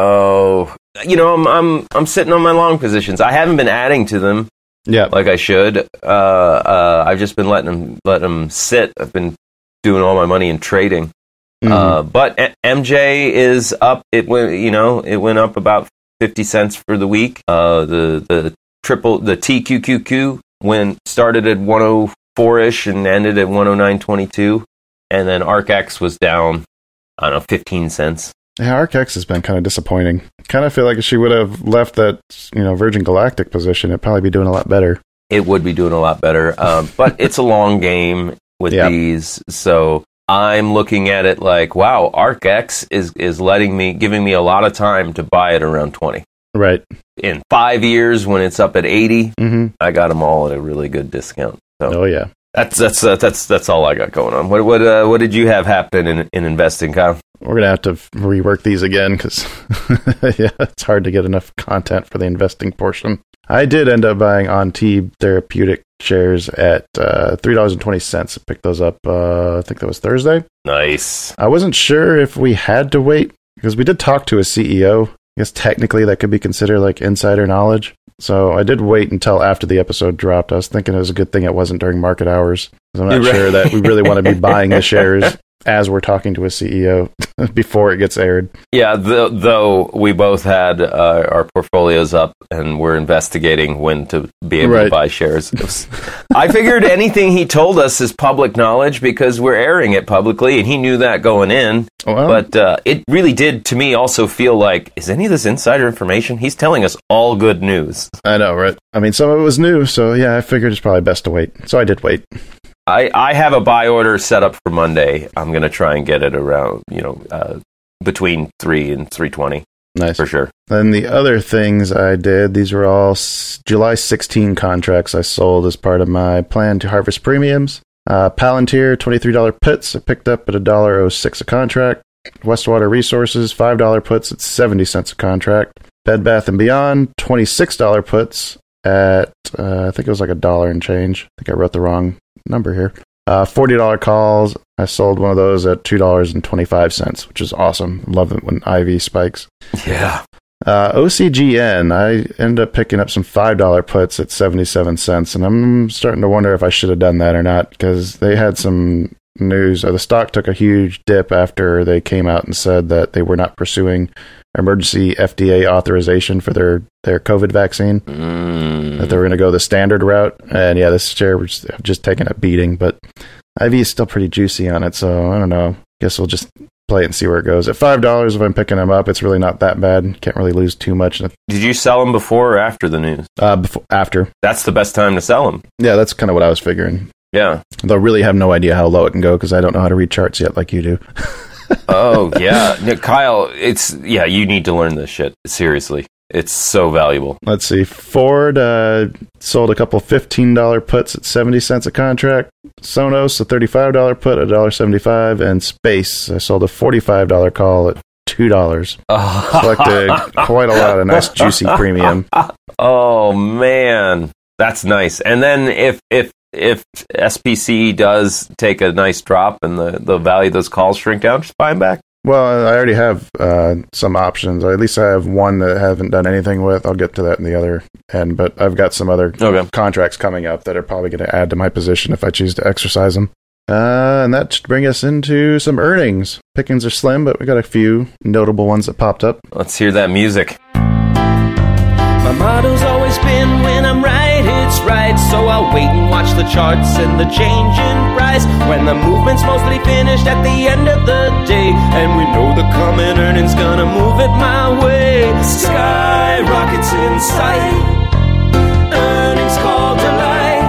Oh, you know, I'm I'm I'm sitting on my long positions. I haven't been adding to them. Yeah, like I should. Uh, uh, I've just been letting them letting them sit. I've been doing all my money in trading. Mm-hmm. Uh, but A- M J is up. It went, you know, it went up about fifty cents for the week. Uh, the the triple the T Q Q Q went started at one oh four ish and ended at one oh nine twenty-two, and then ARCX was down, I don't know, fifteen cents. Yeah, ARCX has been kind of disappointing. Kind of feel like if she would have left that, you know, Virgin Galactic position, it'd probably be doing a lot better. It would be doing a lot better, um, but it's a long game with yep. these, so I'm looking at it like, wow, ARCX is is letting me, giving me a lot of time to buy it around twenty. Right. In five years, when it's up at eighty, mm-hmm. I got them all at a really good discount. So oh yeah, that's that's uh, that's that's all I got going on. What what uh, what did you have happen in in investing, Kyle? We're going to have to rework these again because, yeah, it's hard to get enough content for the investing portion. I did end up buying Ontib Therapeutic shares at uh, three dollars and twenty cents. I picked those up, uh, I think that was Thursday. Nice. I wasn't sure if we had to wait because we did talk to a C E O. I guess technically that could be considered like insider knowledge. So I did wait until after the episode dropped. I was thinking it was a good thing it wasn't during market hours. I'm not right. sure that we really want to be buying the shares as we're talking to a C E O before it gets aired. Yeah, th- though we both had uh, our portfolios up and we're investigating when to be able right. to buy shares. Was, I figured anything he told us is public knowledge because we're airing it publicly, and he knew that going in. Well, but uh, it really did, to me, also feel like, is any of this insider information? He's telling us all good news. I know, right? I mean, some of it was new, so yeah, I figured it's probably best to wait. So I did wait. I, I have a buy order set up for Monday. I'm going to try and get it around, you know, uh, between three and three twenty. Nice. For sure. Then the other things I did, these were all s- July sixteenth contracts I sold as part of my plan to harvest premiums. Uh, Palantir, twenty-three dollars puts, I picked up at one dollar oh six a contract. Westwater Resources, five dollars puts at seventy cents a contract. Bed Bath and Beyond, twenty-six dollars puts at, uh, I think it was like a dollar and change. I think I wrote the wrong number here. Uh, forty dollars calls. I sold one of those at two dollars and twenty-five cents, which is awesome. Love it when I V spikes. Yeah. Uh, O C G N, I ended up picking up some five dollars puts at seventy-seven cents, and I'm starting to wonder if I should have done that or not, because they had some news. Uh, the stock took a huge dip after they came out and said that they were not pursuing emergency F D A authorization for their, their COVID vaccine, mm. that they were going to go the standard route. And yeah, this share was just, just taking a beating, but I V is still pretty juicy on it, so I don't know. Guess we'll just play it and see where it goes. At five dollars, if I'm picking them up, it's really not that bad. Can't really lose too much. Did you sell them before or after the news? Uh, before, after. That's the best time to sell them. Yeah, that's kind of what I was figuring. Yeah. Though I really have no idea how low it can go because I don't know how to read charts yet like you do. Oh, yeah. No, Kyle, it's, yeah, you need to learn this shit. Seriously. It's so valuable. Let's see. Ford uh, sold a couple fifteen dollars puts at seventy cents a contract. Sonos, a thirty-five dollars put at one dollar and seventy-five cents. And Space, I sold a forty-five dollars call at two dollars. Collected quite a lot of nice juicy premium. Oh, man. That's nice. And then if if if S P C does take a nice drop and the, the value of those calls shrink down, just buy them back. Well, I already have uh, some options. Or at least I have one that I haven't done anything with. I'll get to that in the other end. But I've got some other okay. contracts coming up that are probably going to add to my position if I choose to exercise them. Uh, and that should bring us into some earnings. Pickings are slim, but we got a few notable ones that popped up. Let's hear that music. My motto's always been when I'm right, it's right. So I'll wait and watch the charts and the change in price when the movement's mostly finished at the end of the day. And we know the coming earnings gonna move it my way. Sky rockets in sight, earnings call delight,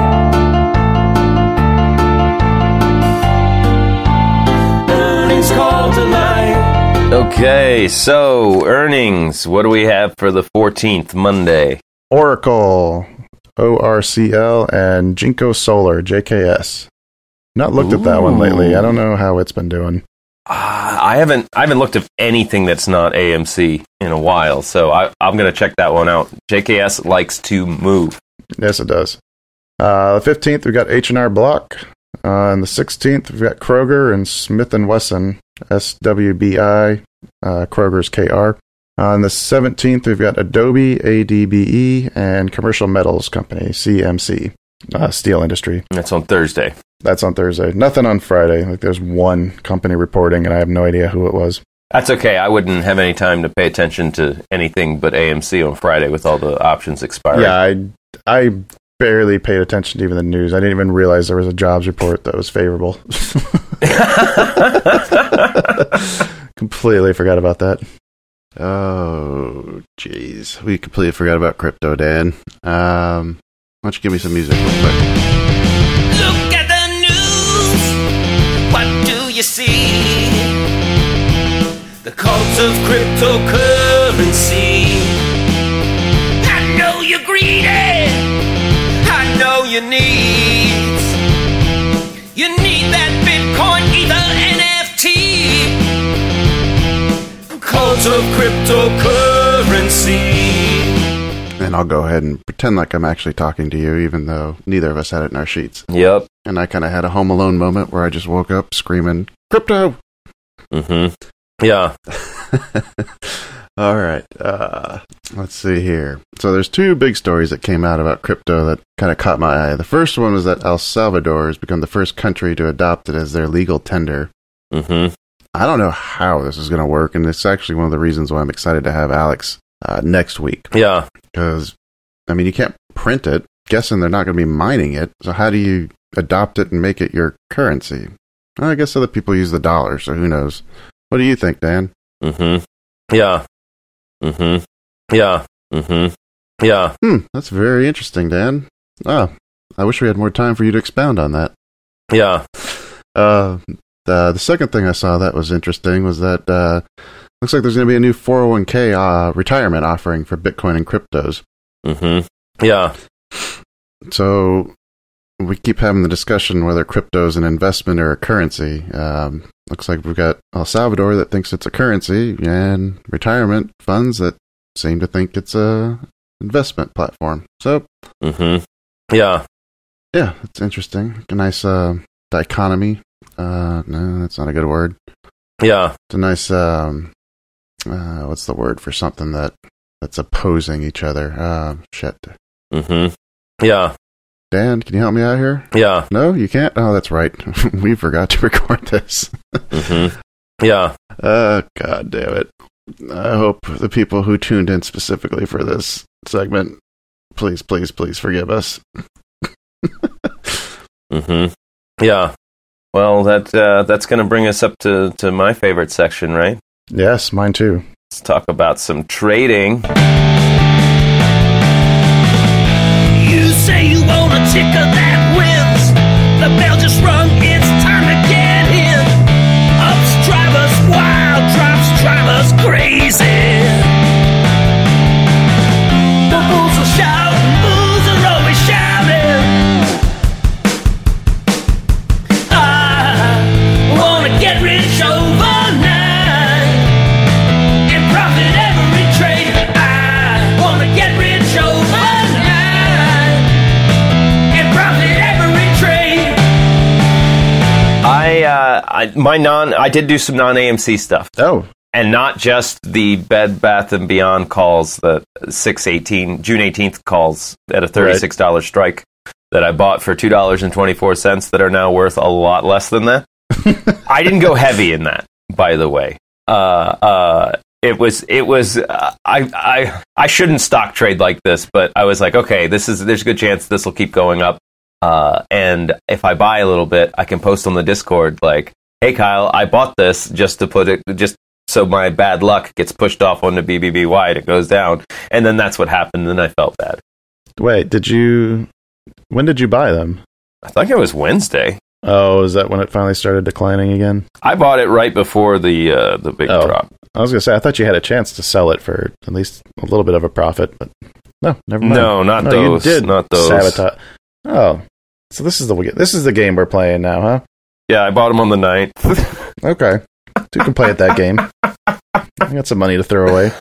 earnings call delight. Okay, so earnings. What do we have for the fourteenth, Monday? Oracle, O R C L, and Jinko Solar, J K S. Not looked Ooh. at that one lately. I don't know how it's been doing. Uh, I haven't I haven't looked at anything that's not A M C in a while, so I, I'm going to check that one out. J K S likes to move. Yes, it does. Uh, the fifteenth, we've got H and R Block. Uh, and the sixteenth, we've got Kroger and Smith and Wesson, S W B I, uh, Kroger's K R. On the seventeenth, we've got Adobe, A D B E, and Commercial Metals Company, C M C, uh, steel industry. That's on Thursday. That's on Thursday. Nothing on Friday. Like there's one company reporting, and I have no idea who it was. That's okay. I wouldn't have any time to pay attention to anything but A M C on Friday with all the options expiring. Yeah, I, I barely paid attention to even the news. I didn't even realize there was a jobs report that was favorable. Completely forgot about that. Oh, jeez. We completely forgot about crypto, Dan. Um, why don't you give me some music real quick? Look at the news. What do you see? The cult of cryptocurrency. I know you're greedy. I know your needs. You need that Bitcoin, Ether, N F T. Cult of cryptocurrency. And I'll go ahead and pretend like I'm actually talking to you, even though neither of us had it in our sheets. Yep. And I kind of had a Home Alone moment where I just woke up screaming, crypto! Mm-hmm. Yeah. All right. Uh, let's see here. So there's two big stories that came out about crypto that kind of caught my eye. The first one was that El Salvador has become the first country to adopt it as their legal tender. Mm-hmm. I don't know how this is going to work, and it's actually one of the reasons why I'm excited to have Alex uh, next week. Yeah. Because, I mean, you can't print it. Guessing they're not going to be mining it. So how do you adopt it and make it your currency? Well, I guess other people use the dollar, so who knows? What do you think, Dan? Mm-hmm. Yeah. Mm-hmm. Yeah. Mm-hmm. Yeah. Hmm, that's very interesting, Dan. Oh, I wish we had more time for you to expound on that. Yeah. Uh, the, the second thing I saw that was interesting was that uh, looks like there's going to be a new four oh one k uh, retirement offering for Bitcoin and cryptos. Mm-hmm. Yeah. So we keep having the discussion whether crypto is an investment or a currency. Um, looks like we've got El Salvador that thinks it's a currency, and retirement funds that seem to think it's a investment platform. So, mm-hmm. yeah, yeah, it's interesting. A nice uh, dichotomy. Uh, no, that's not a good word. Yeah, it's a nice. Um, uh, what's the word for something that that's opposing each other? Uh, shit. Mm-hmm. Yeah. Dan, can you help me out here? Yeah. No, you can't? Oh, that's right. We forgot to record this. Mm-hmm. Yeah. Oh, God damn it. I hope the people who tuned in specifically for this segment, please, please, please forgive us. Mm-hmm. Yeah. Well, that uh, that's going to bring us up to, to my favorite section, right? Yes, mine too. Let's talk about some trading. You say you want a ticker that wins. The bell just rung, it's time to get in. Ups drive us wild, drops drive us crazy. The bulls will shout, bulls are always shouting. I wanna get rich overnight and profit every trade. I wanna get rich overnight. I, uh, I my non I did do some non A M C stuff. Oh, and not just the Bed Bath and Beyond calls, the six eighteen June eighteenth calls at a thirty-six dollars right. strike that I bought for two dollars and twenty four cents that are now worth a lot less than that. I didn't go heavy in that, by the way. Uh, uh, it was it was uh, I I I shouldn't stock trade like this, but I was like, okay, this is there's a good chance this will keep going up. Uh, and if I buy a little bit, I can post on the Discord like, "Hey Kyle, I bought this just to put it, just so my bad luck gets pushed off onto B B B Y and it goes down." And then that's what happened, and I felt bad. Wait, did you? When did you buy them? I think it was Wednesday. Oh, is that when it finally started declining again? I bought it right before the uh, the big Oh. drop. I was going to say, I thought you had a chance to sell it for at least a little bit of a profit, but no, never mind. No, not no, those. You did Not those. sabotage. Oh, so this is the this is the game we're playing now, huh? Yeah, I bought them on the ninth. Okay, two can play at that game. I got some money to throw away.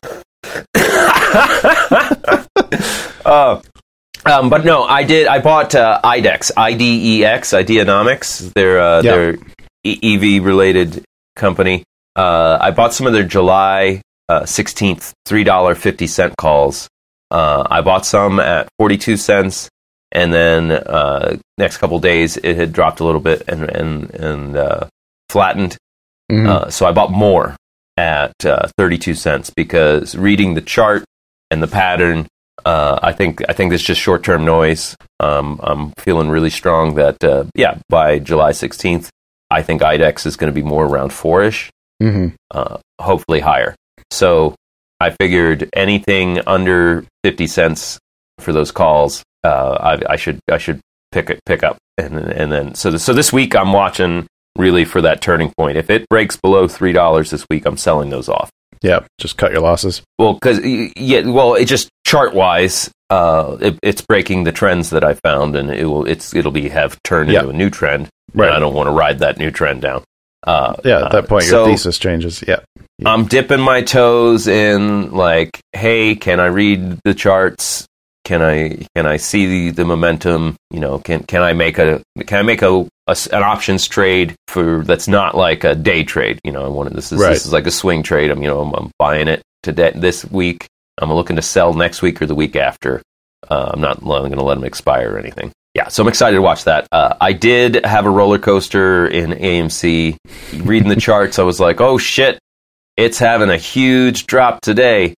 uh, um, but no, I did. I bought uh, IDEX, I D E X, Ideanomics. They're uh, Yeah. they're E V related company. Uh, I bought some of their July uh, sixteenth three dollar fifty cent calls. Uh, I bought some at forty two cents, and then uh, next couple days it had dropped a little bit and and and uh, flattened. Mhm. Uh, so I bought more at uh, thirty-two cents because reading the chart and the pattern, uh, I think I think it's just short-term noise. Um, I'm feeling really strong that uh, yeah, by July sixteenth, I think IDEX is going to be more around four-ish, Mhm. uh, hopefully higher. So I figured anything under fifty cents for those calls, uh, I, I should I should pick it pick up, and and then so so this week I'm watching really for that turning point. If it breaks below three dollars this week, I'm selling those off. Yeah, just cut your losses. Well, because yeah, well, it just chart wise, uh, it, it's breaking the trends that I found, and it will it's it'll be have turned Yeah. into a new trend. Right. And I don't want to ride that new trend down. Uh, Yeah, at that point, uh, your so thesis changes. Yeah. I'm dipping my toes in, like, hey, can I read the charts? Can I can I see the, the momentum? You know, can can I make a can I make a, a an options trade for that's not like a day trade? You know, I wanted this is Right. this is like a swing trade. I'm you know I'm, I'm buying it today this week. I'm looking to sell next week or the week after. Uh, I'm not going to let them expire or anything. Yeah, so I'm excited to watch that. Uh, I did have a roller coaster in A M C. Reading the charts, I was like, oh shit, it's having a huge drop today.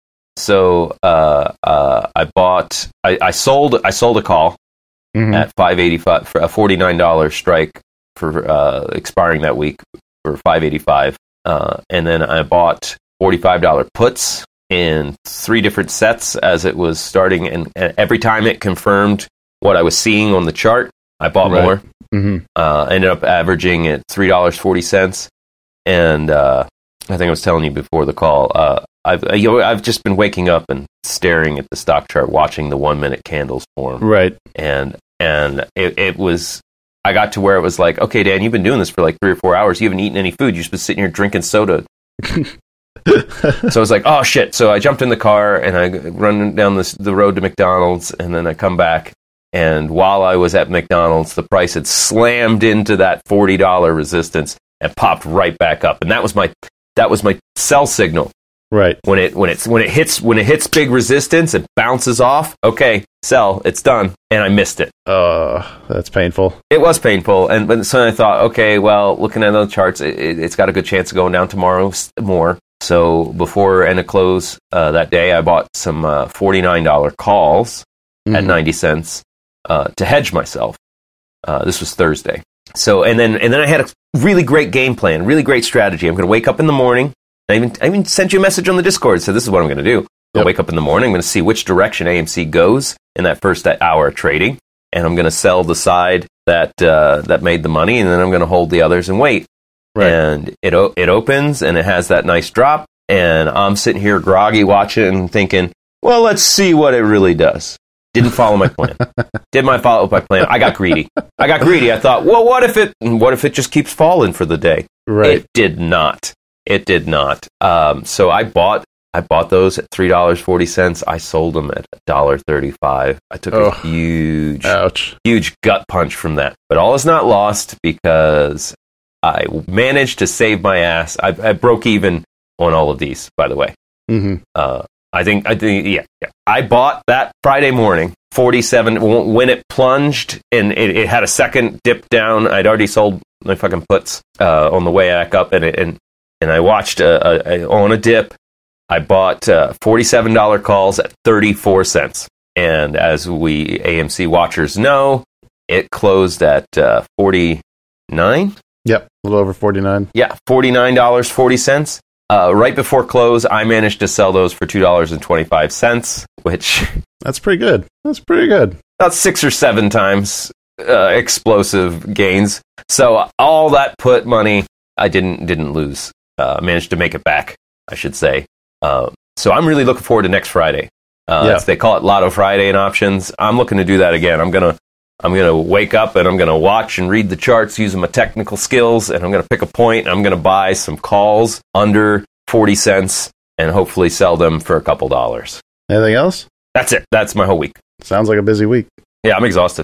So uh, uh, I bought, I, I sold, I sold a call Mhm. at five eighty-five for a forty-nine dollars strike for uh, expiring that week for five eighty-five, uh, and then I bought forty-five dollars puts in three different sets as it was starting, and, and every time it confirmed what I was seeing on the chart, I bought Right. more. Mhm. Uh, ended up averaging at three dollars and forty cents, and uh, I think I was telling you before the call. Uh, I've you know, I've just been waking up and staring at the stock chart, watching the one minute candles form, Right. and and it, it was. I got to where it was like, okay, Dan, you've been doing this for like three or four hours. You haven't eaten any food. You've just been sitting here drinking soda. So I was like, oh shit. So I jumped in the car and I run down this, the road to McDonald's, and then I come back. And while I was at McDonald's, the price had slammed into that forty dollars resistance and popped right back up. And that was my that was my sell signal. Right. When it when it's when it hits when it hits big resistance, it bounces off. Okay, sell. It's done. And I missed it. Uh, that's painful. It was painful, and but so I thought, okay, well, looking at those charts, it, it, it's got a good chance of going down tomorrow s- more. So before end of close uh, that day, I bought some uh, forty-nine dollars calls at Mhm. ninety cents uh, to hedge myself. Uh, this was Thursday. So and then and then I had a really great game plan, really great strategy. I'm going to wake up in the morning. I even I even sent you a message on the Discord. So this is what I'm going to do. I'll Yep. wake up in the morning. I'm going to see which direction A M C goes in that first hour of trading, and I'm going to sell the side that uh, that made the money, and then I'm going to hold the others and wait. Right. And it o- it opens, and it has that nice drop, and I'm sitting here groggy watching and thinking, well, let's see what it really does. Didn't follow my plan. Did my follow my plan? I got greedy. I got greedy. I thought, well, what if it what if it just keeps falling for the day? Right. It did not. It did not. Um, so I bought I bought those at three dollars and forty cents. I sold them at one dollar and thirty-five cents. I took Oh. a huge, Ouch. huge gut punch from that. But all is not lost because I managed to save my ass. I, I broke even on all of these, by the way. hmm Uh, I think, I think, yeah, yeah. I bought that Friday morning, forty-seven, w- when it plunged and it, it had a second dip down. I'd already sold my fucking puts uh, on the way back up, and it, and and I watched a, a, a, on a dip. I bought uh, forty-seven dollars calls at thirty-four cents, and as we A M C watchers know, it closed at uh, forty-nine. Yep. A little over forty-nine. Yeah, forty-nine dollars and forty cents. Uh, right before close, I managed to sell those for two dollars and twenty-five cents, which That's pretty good. That's pretty good. about six or seven times uh, explosive gains. So all that put money, I didn't didn't lose. Uh, managed to make it back, I should say. Uh, so I'm really looking forward to next Friday. Uh, Yeah. They call it Lotto Friday in options. I'm looking to do that again. I'm gonna I'm gonna wake up and I'm gonna watch and read the charts using my technical skills, and I'm gonna pick a point. And I'm gonna buy some calls under forty cents and hopefully sell them for a couple dollars. Anything else? That's it. That's my whole week. Sounds like a busy week. Yeah, I'm exhausted.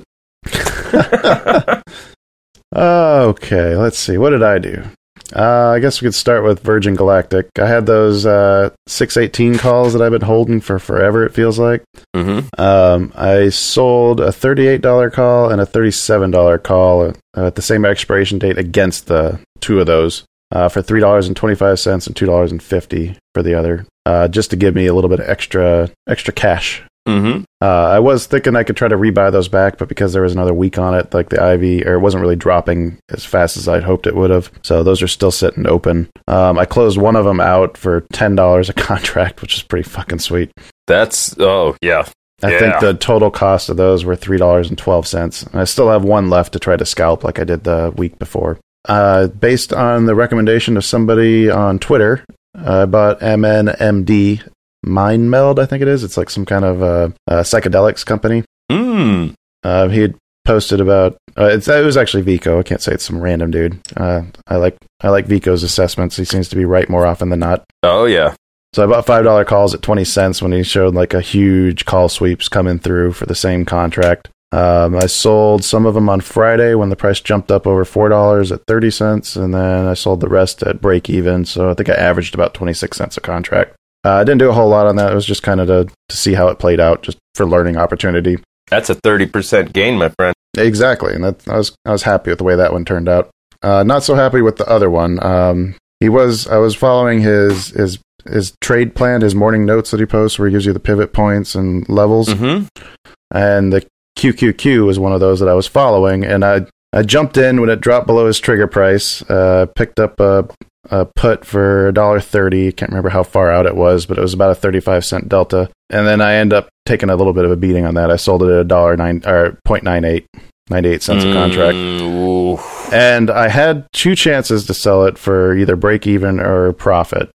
Okay, let's see. What did I do? Uh, I guess we could start with Virgin Galactic. I had those uh, six eighteen calls that I've been holding for forever, it feels like. Mm-hmm. Um, I sold a thirty-eight dollars call and a thirty-seven dollars call uh, at the same expiration date against the two of those uh, for three dollars and twenty-five cents and two dollars and fifty cents for the other, uh, just to give me a little bit of extra extra cash. Mm-hmm. Uh, I was thinking I could try to rebuy those back, but because there was another week on it, like the I V, or it wasn't really dropping as fast as I'd hoped it would have. So those are still sitting open. Um, I closed one of them out for ten dollars a contract, which is pretty fucking sweet. That's, oh, yeah. I Yeah. think the total cost of those were three dollars and twelve cents. I still have one left to try to scalp like I did the week before. Uh, based on the recommendation of somebody on Twitter, I bought M N M D Mind Meld, I think it is. It's like some kind of uh, uh, psychedelics company. Mm. Uh, he had posted about uh, it's, it was actually Vico. I can't say it's some random dude. Uh, I like I like Vico's assessments. He seems to be right more often than not. Oh, yeah. So I bought five dollars calls at twenty cents when he showed like a huge call sweeps coming through for the same contract. Um, I sold some of them on Friday when the price jumped up over four dollars at thirty cents, and then I sold the rest at break even. So I think I averaged about twenty-six cents a contract. Uh, I didn't do a whole lot on that. It was just kind of to, to see how it played out, just for learning opportunity. That's a thirty percent gain, my friend. Exactly, and that, I was I was happy with the way that one turned out. Uh, not so happy with the other one. Um, he was I was following his his his trade plan, his morning notes that he posts, where he gives you the pivot points and levels. Mm-hmm. And the Q Q Q was one of those that I was following, and I I jumped in when it dropped below his trigger price. Uh, picked up a, a put for a dollar thirty. Can't remember how far out it was, but it was about a thirty-five cent delta. And then I end up taking a little bit of a beating on that. I sold it at a dollar nine or point nine eight, ninety-eight cents a contract. Mm, And I had two chances to sell it for either break even or profit.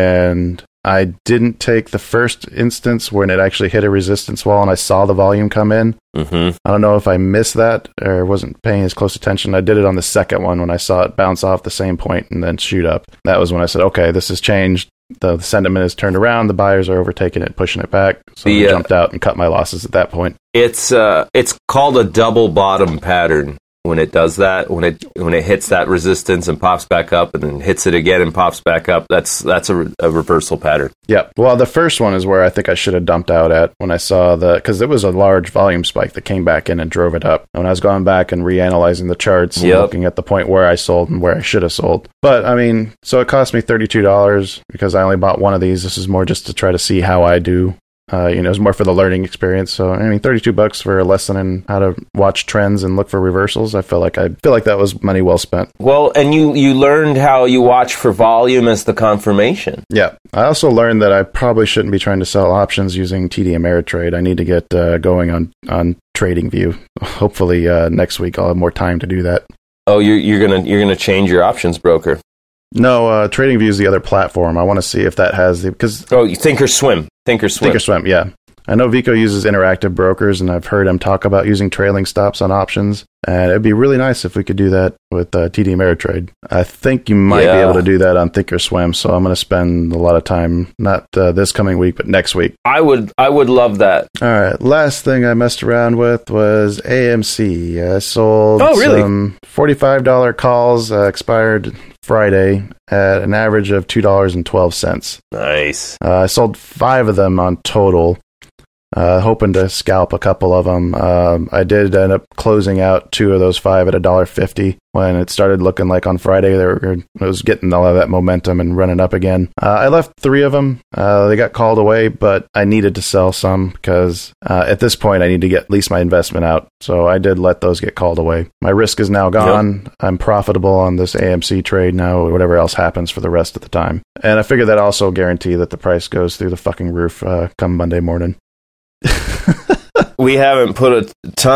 And I didn't take the first instance when it actually hit a resistance wall and I saw the volume come in. mm-hmm. I don't know if I missed that or wasn't paying as close attention. I did it on the second one when I saw it bounce off the same point and then shoot up. That was when I said, okay, this has changed. The, the sentiment has turned around. The buyers are overtaking it, pushing it back. So The, I uh, jumped out and cut my losses at that point. It's uh, it's called a double bottom pattern when it does that. When it when it hits that resistance and pops back up, and then hits it again and pops back up. That's that's a, re- a reversal pattern. Yeah. Well, the first one is where I think I should have dumped out at when I saw the, because it was a large volume spike that came back in and drove it up. When I was going back and reanalyzing the charts and Yep. looking at the point where I sold and where I should have sold. But I mean, so it cost me thirty-two dollars because I only bought one of these. This is more just to try to see how I do. Uh, you know, it's more for the learning experience. So I mean, thirty-two bucks for a lesson in how to watch trends and look for reversals. I feel like I feel like that was money well spent. Well, and you you learned how you watch for volume as the confirmation. Yeah. I also learned that I probably shouldn't be trying to sell options using T D Ameritrade. I need to get uh, going on, on TradingView. Hopefully uh, next week I'll have more time to do that. Oh, you're you're gonna you're gonna change your options broker. No, uh, TradingView is the other platform. I want to see if that has the, because Oh, you Thinkorswim. Thinkorswim. Thinkorswim, yeah. I know Vico uses interactive brokers, and I've heard him talk about using trailing stops on options. And it'd be really nice if we could do that with uh, T D Ameritrade. I think you might Yeah. be able to do that on Thinkorswim, so I'm going to spend a lot of time, not uh, this coming week, but next week. I would I would love that. All right, last thing I messed around with was A M C. I sold Oh, really? some forty-five dollars calls, uh, expired Friday at an average of two dollars and twelve cents. Nice. Uh, I sold five of them on total, uh, hoping to scalp a couple of them. Um, I did end up closing out two of those five at a dollar fifty when it started looking like on Friday they were it was getting all of that momentum and running up again. Uh, I left three of them. Uh, they got called away, but I needed to sell some because uh, at this point I need to get at least my investment out. So I did let those get called away. My risk is now gone. Yep. I'm profitable on this A M C trade now, whatever else happens for the rest of the time. And I figure that also guarantee that the price goes through the fucking roof uh, come Monday morning. We haven't put a ton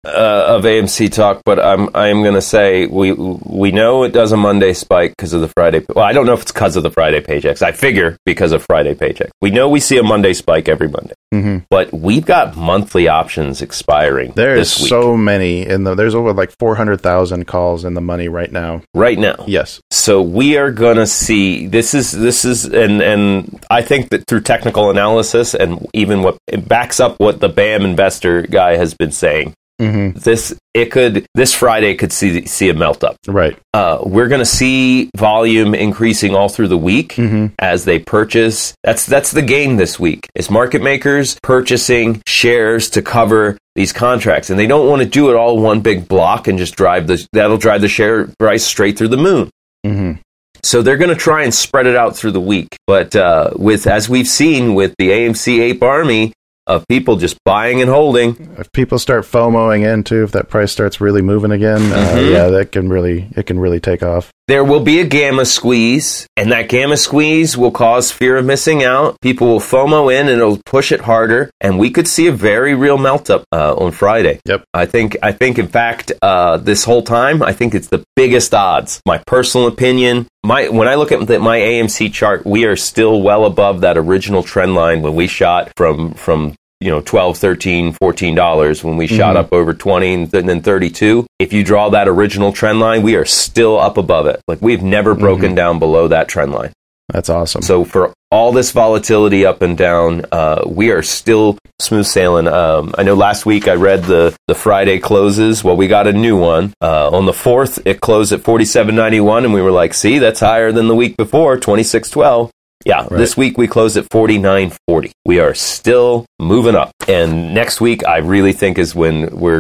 uh, of A M C talk, but I'm I am going to say we we know it does a Monday spike because of the Friday. Well, I don't know if it's because of the Friday paychecks. I figure because of Friday paycheck. We know we see a Monday spike every Monday, Mm-hmm. but we've got monthly options expiring. There's this week. so many in the. There's over like four hundred thousand calls in the money right now. right now. Yes. So we are going to see this is this is and and I think that through technical analysis and even what it backs up what the B A M investor guy has been saying. Mm-hmm. This it could this Friday could see see a melt up. Right. Uh, we're going to see volume increasing all through the week Mm-hmm. as they purchase. That's that's the game this week. Is market makers purchasing shares to cover these contracts, and they don't want to do it all one big block and just drive the that'll drive the share price straight through the moon. Mm-hmm. So they're going to try and spread it out through the week. But uh, with as we've seen with the A M C Ape Army of people just buying and holding. If people start FOMOing in too, if that price starts really moving again, uh, Mhm. yeah, that can really it can really take off. There will be a gamma squeeze, and that gamma squeeze will cause fear of missing out. People will FOMO in, and it'll push it harder, and we could see a very real melt up uh, on Friday. Yep. I think. I think. In fact, uh, this whole time, I think it's the biggest odds. My personal opinion. My when I look at the, my A M C chart, we are still well above that original trend line when we shot from from. you know, twelve, thirteen, fourteen dollars when we shot Mhm. up over twenty and then thirty-two. If you draw that original trend line, we are still up above it. Like we've never broken down below that trend line. That's awesome. So for all this volatility up and down, uh, we are still smooth sailing. Um, I know last week I read the, the Friday closes. Well, we got a new one. Uh, on the fourth, it closed at forty-seven ninety-one, and we were like, see, that's higher than the week before, twenty-six twelve. Yeah, Right. This week we closed at forty-nine forty. We are still moving up. And next week I really think is when we're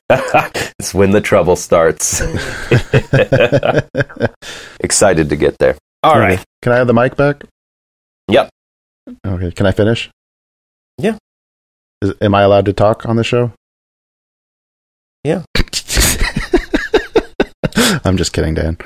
it's when the trouble starts. Excited to get there. All right. Can I have the mic back? Yep. Okay. Can I finish? Yeah. Is, am I allowed to talk on the show? Yeah. I'm just kidding, Dan.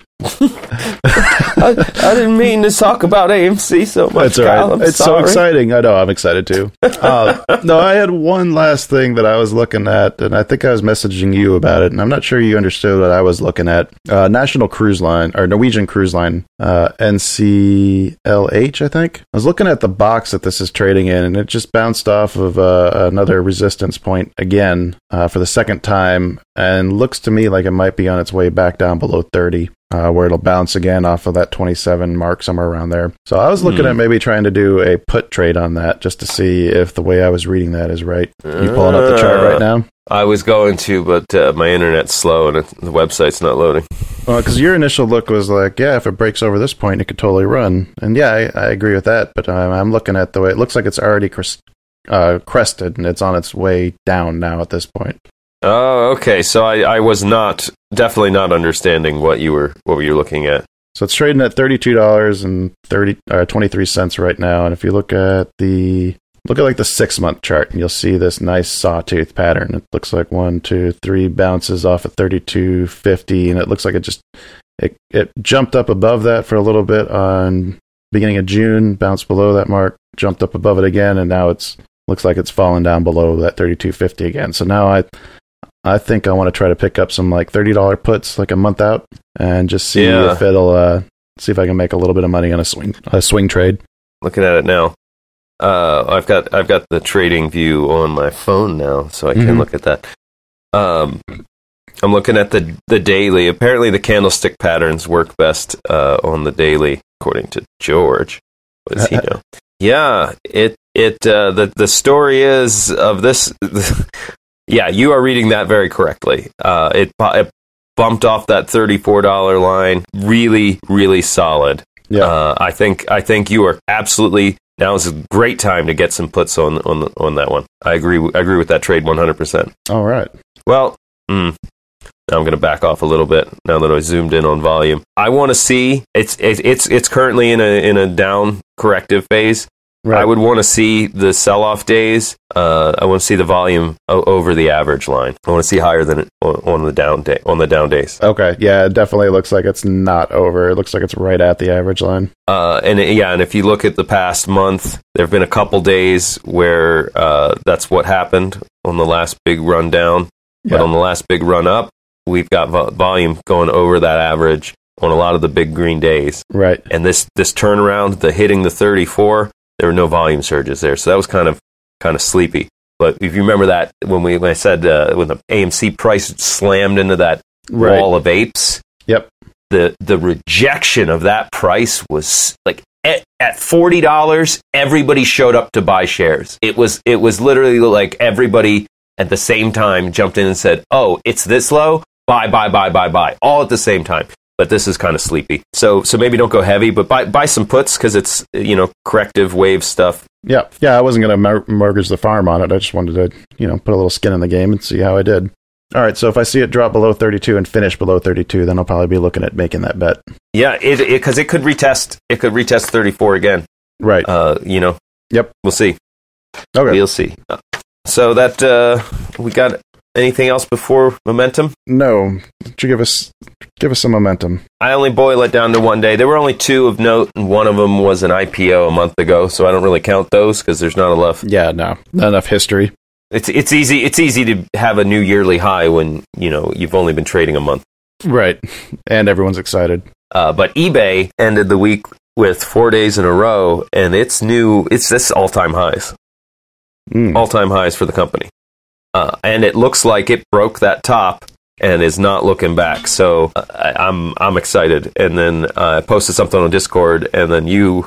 I, I didn't mean to talk about A M C so much. That's all right. Kyle. I'm It's so sorry. exciting. I know. I'm excited too. Uh, no, I had one last thing that I was looking at, and I think I was messaging you about it, and I'm not sure you understood what I was looking at. Uh, National Cruise Line, or Norwegian Cruise Line, uh, N C L H, I think. I was looking at the box that this is trading in, and it just bounced off of uh, another resistance point again uh, for the second time, and looks to me like it might be on its way back down below thirty. Uh, where it'll bounce again off of that twenty-seven mark, somewhere around there. So I was looking Hmm. at maybe trying to do a put trade on that just to see if the way I was reading that is right. You pulling up the chart right now? I was going to, but uh, my internet's slow and it, the website's not loading. Well, because your initial look was like, yeah, if it breaks over this point, it could totally run. And yeah, I, I agree with that. But um, I'm looking at the way it looks like it's already crest, uh, crested and it's on its way down now at this point. Oh, okay. So I, I was not definitely not understanding what you were what you were looking at. So it's trading at thirty-two dollars and thirty uh, twenty-three cents right now. And if you look at the look at like the six month chart, and you'll see this nice sawtooth pattern. It looks like one, two, three bounces off at thirty-two fifty, and it looks like it just it it jumped up above that for a little bit on beginning of June, bounced below that mark, jumped up above it again, and now it's looks like it's fallen down below that thirty-two fifty again. So now I. I think I want to try to pick up some like thirty dollars puts like a month out and just see Yeah. if it'll uh, see if I can make a little bit of money on a swing a swing trade. Looking at it now. Uh, I've got I've got the trading view on my phone now, so I can Mhm. look at that. Um, I'm looking at the the daily. Apparently, the candlestick patterns work best uh, on the daily, according to George. What does he know? Yeah, it it uh, the the story is of this. Yeah, you are reading that very correctly. Uh, it, it bumped off that thirty-four dollars line. Really, really solid. Yeah. Uh, I think I think you are absolutely now is a great time to get some puts on on the, on that one. I agree. I agree with that trade one hundred percent. All right. Well, mm, now I'm going to back off a little bit now that I zoomed in on volume. I want to see it's it's it's it's currently in a in a down corrective phase. Right. I would want to see the sell-off days. Uh, I want to see the volume o- over the average line. I want to see higher than it on, on the down day on the down days. Okay. Yeah, it definitely looks like it's not over. It looks like it's right at the average line. Uh, and it- yeah, and if you look at the past month, there have been a couple days where uh, that's what happened on the last big rundown. But Yeah. on the last big run up, we've got vo- volume going over that average on a lot of the big green days. Right. And this this turnaround, the hitting the thirty-four, there were no volume surges there, so that was kind of kind of sleepy. But if you remember that when we when I said uh, when the A M C price slammed into that Right. wall of apes, Yep. the the rejection of that price was like at, at forty dollars, everybody showed up to buy shares. It was it was literally like everybody at the same time jumped in and said, "Oh, it's this low, buy, buy, buy, buy, buy," all at the same time. But this is kind of sleepy, so so maybe don't go heavy, but buy buy some puts because it's you know corrective wave stuff. Yeah. Yeah. I wasn't going to mor- mortgage the farm on it. I just wanted to, you know, put a little skin in the game and see how I did. All right. So if I see it drop below thirty-two and finish below thirty-two, then I'll probably be looking at making that bet. Yeah, it because it, it could retest it could retest thirty-four again. Right. Uh, you know. Yep. We'll see. Okay. We'll see. So that uh, we got anything else before momentum? No. Would you give us give us some momentum? I only boil it down to one day. There were only two of note, and one of them was an I P O a month ago, so I don't really count those because there's not enough. Yeah. No. Not enough history. It's it's easy it's easy to have a new yearly high when you know you've only been trading a month. Right. And everyone's excited. Uh, but eBay ended the week with four days in a row, and it's new. It's this all time highs, Mm. all time highs for the company, uh, and it looks like it broke that top and is not looking back. So uh, I, I'm I'm excited. And then uh, I posted something on Discord, and then you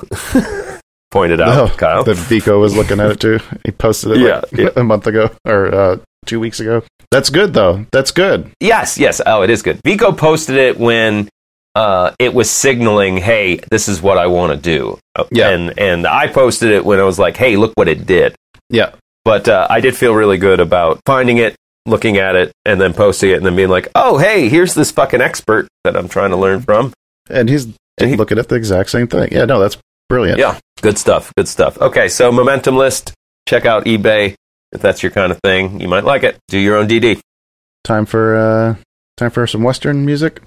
pointed out, Oh, Kyle. that Vico was looking at it too. He posted it Yeah, like yeah. a month ago or uh, two weeks ago. That's good though. That's good. Yes, yes. Oh, it is good. Vico posted it when uh, it was signaling, "Hey, this is what I want to do." Yeah. And and I posted it when I was like, "Hey, look what it did." Yeah. But uh, I did feel really good about finding it, looking at it, and then posting it, and then being like, "Oh, hey, here's this fucking expert that I'm trying to learn from." And he's And he- looking at the exact same thing. Yeah. No, that's brilliant. Yeah, good stuff. Good stuff. Okay, so momentum list. Check out eBay if that's your kind of thing. You might like it. Do your own D D. Time for uh, time for some Western music.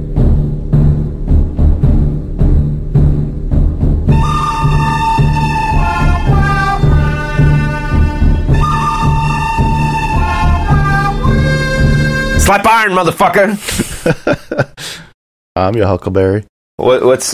Slap iron, motherfucker. I'm your Huckleberry. What, what's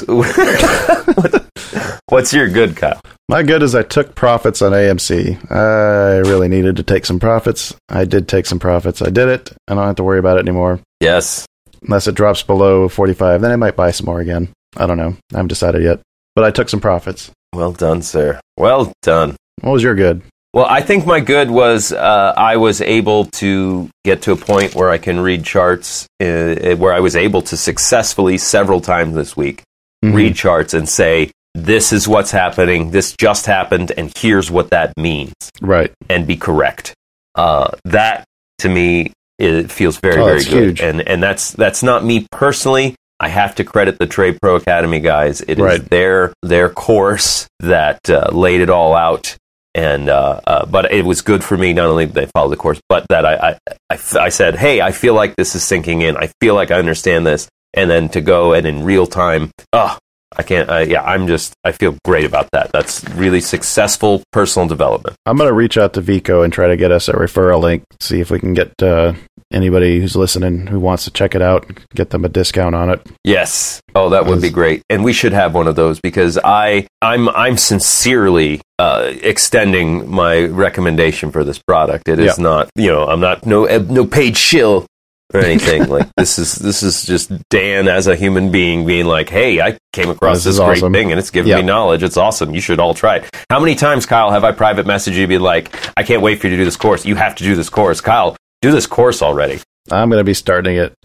what, what's your good, Kyle? My good is I took profits on A M C. I really needed to take some profits. I did take some profits. I did it. I don't have to worry about it anymore. Yes. Unless it drops below forty-five, then I might buy some more again. I don't know. I haven't decided yet. But I took some profits. Well done, sir. Well done. What was your good? Well, I think my good was uh, I was able to get to a point where I can read charts, uh, where I was able to successfully several times this week Mhm. read charts and say, this is what's happening, this just happened, and here's what that means, Right. and be correct. Uh, that, to me, it feels very, Oh, very that's good. huge. And and that's that's not me personally. I have to credit the Trade Pro Academy guys. It is Right. their their course that uh, laid it all out. And uh, uh, but it was good for me. Not only did they follow the course, but that I, I, I, I said, "Hey, I feel like this is sinking in. I feel like I understand this." And then to go and in real time, oh, I can't. Uh, yeah, I'm just. I feel great about that. That's really successful personal development. I'm going to reach out to Vico and try to get us a referral link. See if we can get uh, anybody who's listening who wants to check it out, get them a discount on it. Yes. Oh, that would be great. And we should have one of those because I, I'm, I'm sincerely uh, extending my recommendation for this product. It is Yeah. not, you know, I'm not no uh, no paid shill or anything. Like this is this is just Dan as a human being being like, hey, I came across This this, is great awesome. thing and it's given Yeah. me knowledge. It's awesome. You should all try it. How many times, Kyle, have I private messaged you to be like, I can't wait for you to do this course. You have to do this course, Kyle. Do this course already. I'm going to be starting it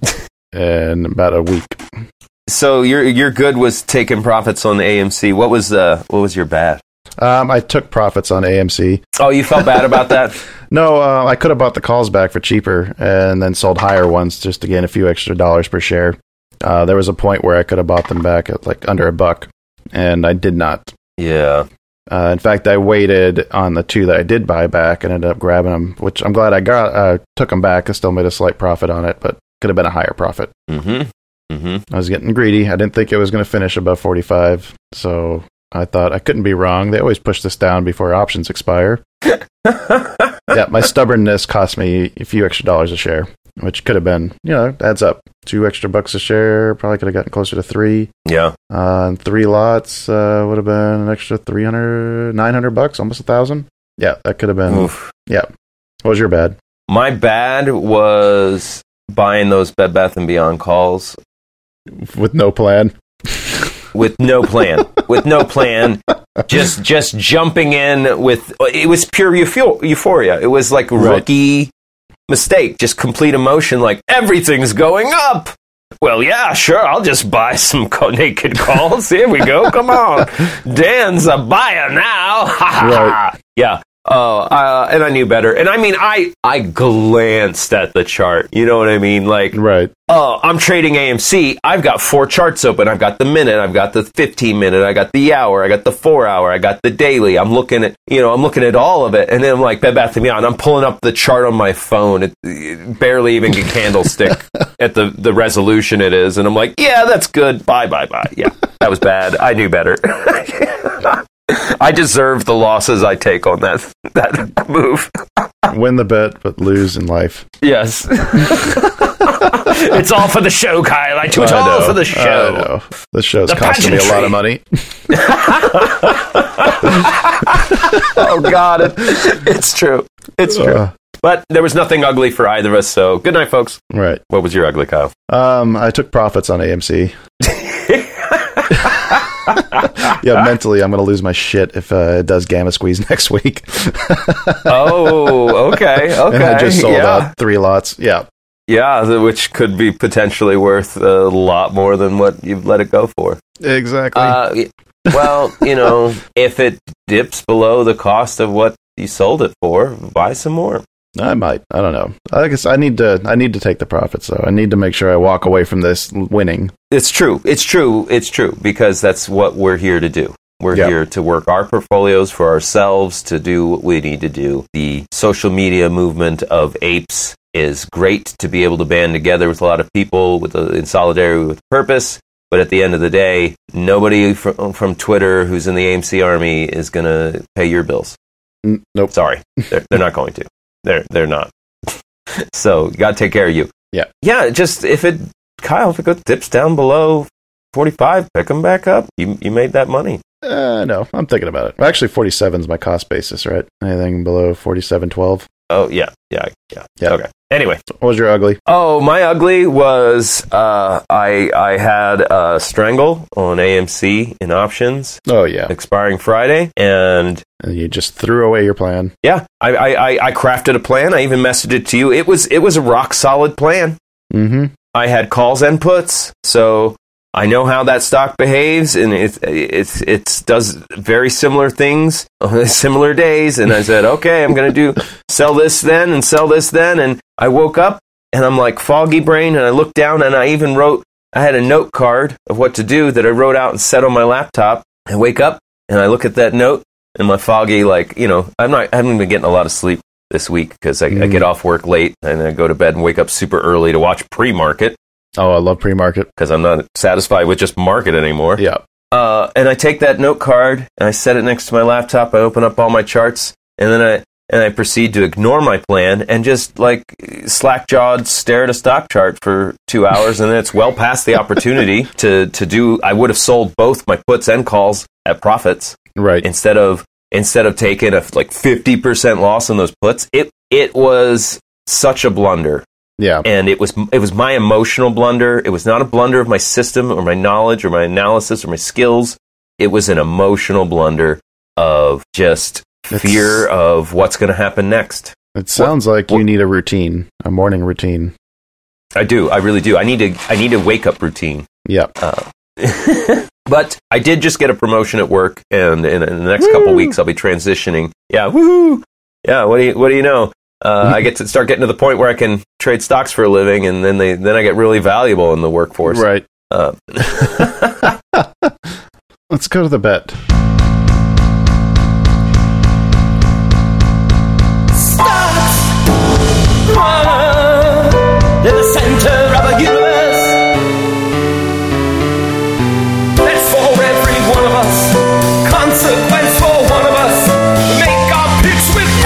in about a week. So your your good was taking profits on the A M C. What was uh what was your bad? Um, I took profits on A M C. Oh, you felt bad about that? No, uh, I could have bought the calls back for cheaper and then sold higher ones just to gain a few extra dollars per share. Uh, there was a point where I could have bought them back at like under a buck, and I did not. Yeah. Uh, in fact, I waited on the two that I did buy back and ended up grabbing them, which I'm glad I got. Uh, took them back. I still made a slight profit on it, but could have been a higher profit. Mm-hmm. Mm-hmm. I was getting greedy. I didn't think it was going to finish above forty-five, so I thought I couldn't be wrong. They always push this down before options expire. Yeah, my stubbornness cost me a few extra dollars a share, which could have been, you know, adds up. Two extra bucks a share, probably could have gotten closer to three. Yeah. Uh, and three lots uh, would have been an extra three hundred, nine hundred bucks, almost a thousand. Yeah, that could have been. Oof. Yeah. What was your bad? My bad was buying those Bed Bath and Beyond calls with no plan. With no plan. With no plan. Just just jumping in with, it was pure euphoria. It was like Right. rookie mistake, just complete emotion, like everything's going up. Well, yeah, sure, I'll just buy some co- naked calls. Here we go. Come on. Dan's a buyer now. Right. Yeah. Oh, uh, and I knew better. And I mean, I, I glanced at the chart. You know what I mean? Like, Right. oh, I'm trading A M C. I've got four charts open. I've got the minute. I've got the fifteen minute. I got the hour. I got the four hour. I got the daily. I'm looking at, you know, I'm looking at all of it. And then I'm like, Bed Bath and Beyond. I'm pulling up the chart on my phone. It, it barely even a candlestick at the, the resolution it is. And I'm like, yeah, that's good. Bye, bye, bye. Yeah, that was bad. I knew better. I deserve the losses I take on that that move. Win the bet, but lose in life. Yes. It's all for the show, Kyle. I do it I all know, for the show. I know. This show's The costing me a lot of money. Oh, God. It, it's true. It's true. Uh, But there was nothing ugly for either of us, so good night, folks. right. What was your ugly, Kyle? Um, I took profits on A M C. Yeah, mentally, I'm going to lose my shit if uh, it does gamma squeeze next week. Oh, okay, okay. And I just sold yeah. out three lots. Yeah. Yeah, the- which could be potentially worth a lot more than what you've let it go for. Exactly. Uh, y- well, you know, if it dips below the cost of what you sold it for, buy some more. I might. I don't know. I guess I need to. I need to take the profits though. I need to make sure I walk away from this winning. It's true. It's true. It's true because that's what we're here to do. We're Yep. here to work our portfolios for ourselves, to do what we need to do. The social media movement of apes is great to be able to band together with a lot of people with a, in solidarity with purpose. But at the end of the day, nobody from, from Twitter who's in the A M C army is going to pay your bills. N- nope. Sorry, they're, they're not going to. They're they're not. So you got to take care of you. Yeah. Yeah. Just if it, Kyle, if it goes dips down below forty-five, pick them back up. You you made that money. Uh, no, I'm thinking about it. Well, actually, forty-seven is my cost basis, right? Anything below forty-seven twelve. Oh yeah, yeah, yeah. Yeah. Okay. Anyway, What was your ugly? oh my ugly was uh, I I had uh, Strangle on A M C in options Oh yeah, expiring Friday, and and you just threw away your plan. yeah, I, I I I crafted a plan. I even messaged it to you. It was it was a rock solid plan. Mm-hmm. I had calls and puts, so I know how that stock behaves, and it it's it's does very similar things on similar days. And I said, okay, I'm going to do sell this then and sell this then. And I woke up and I'm like foggy brain, and I looked down and I even wrote. I had a note card of what to do that I wrote out and set on my laptop. I wake up and I look at that note, and my foggy, like, you know, I'm not I haven't been getting a lot of sleep this week because I, Mm. I get off work late and I go to bed and wake up super early to watch pre-market. Oh, I love pre-market. Because I'm not satisfied with just market anymore. Yeah. Uh, and I take that note card and I set it next to my laptop. I open up all my charts, and then I and I proceed to ignore my plan and just like slack-jawed stare at a stock chart for two hours, and then it's well past the opportunity to to do. I would have sold both my puts and calls at profits Right. instead of instead of taking a like fifty percent loss on those puts. It it was such a blunder. Yeah. And it was it was my emotional blunder. It was not a blunder of my system or my knowledge or my analysis or my skills. It was an emotional blunder of just It's- fear of what's going to happen next. It sounds like what- you need a routine, a morning routine. I do. I really do. I need to I need a wake up routine. Yeah. Uh, but I did just get a promotion at work, and in, in the next couple weeks I'll be transitioning. Yeah, woohoo! Yeah, what do you what do you know? Uh, I get to start getting to the point where I can trade stocks for a living, and then they then I get really valuable in the workforce. Right. Uh, Let's go to the bet. In the center of a universe that's for every one of us. Consequence for one of us. Make our picks with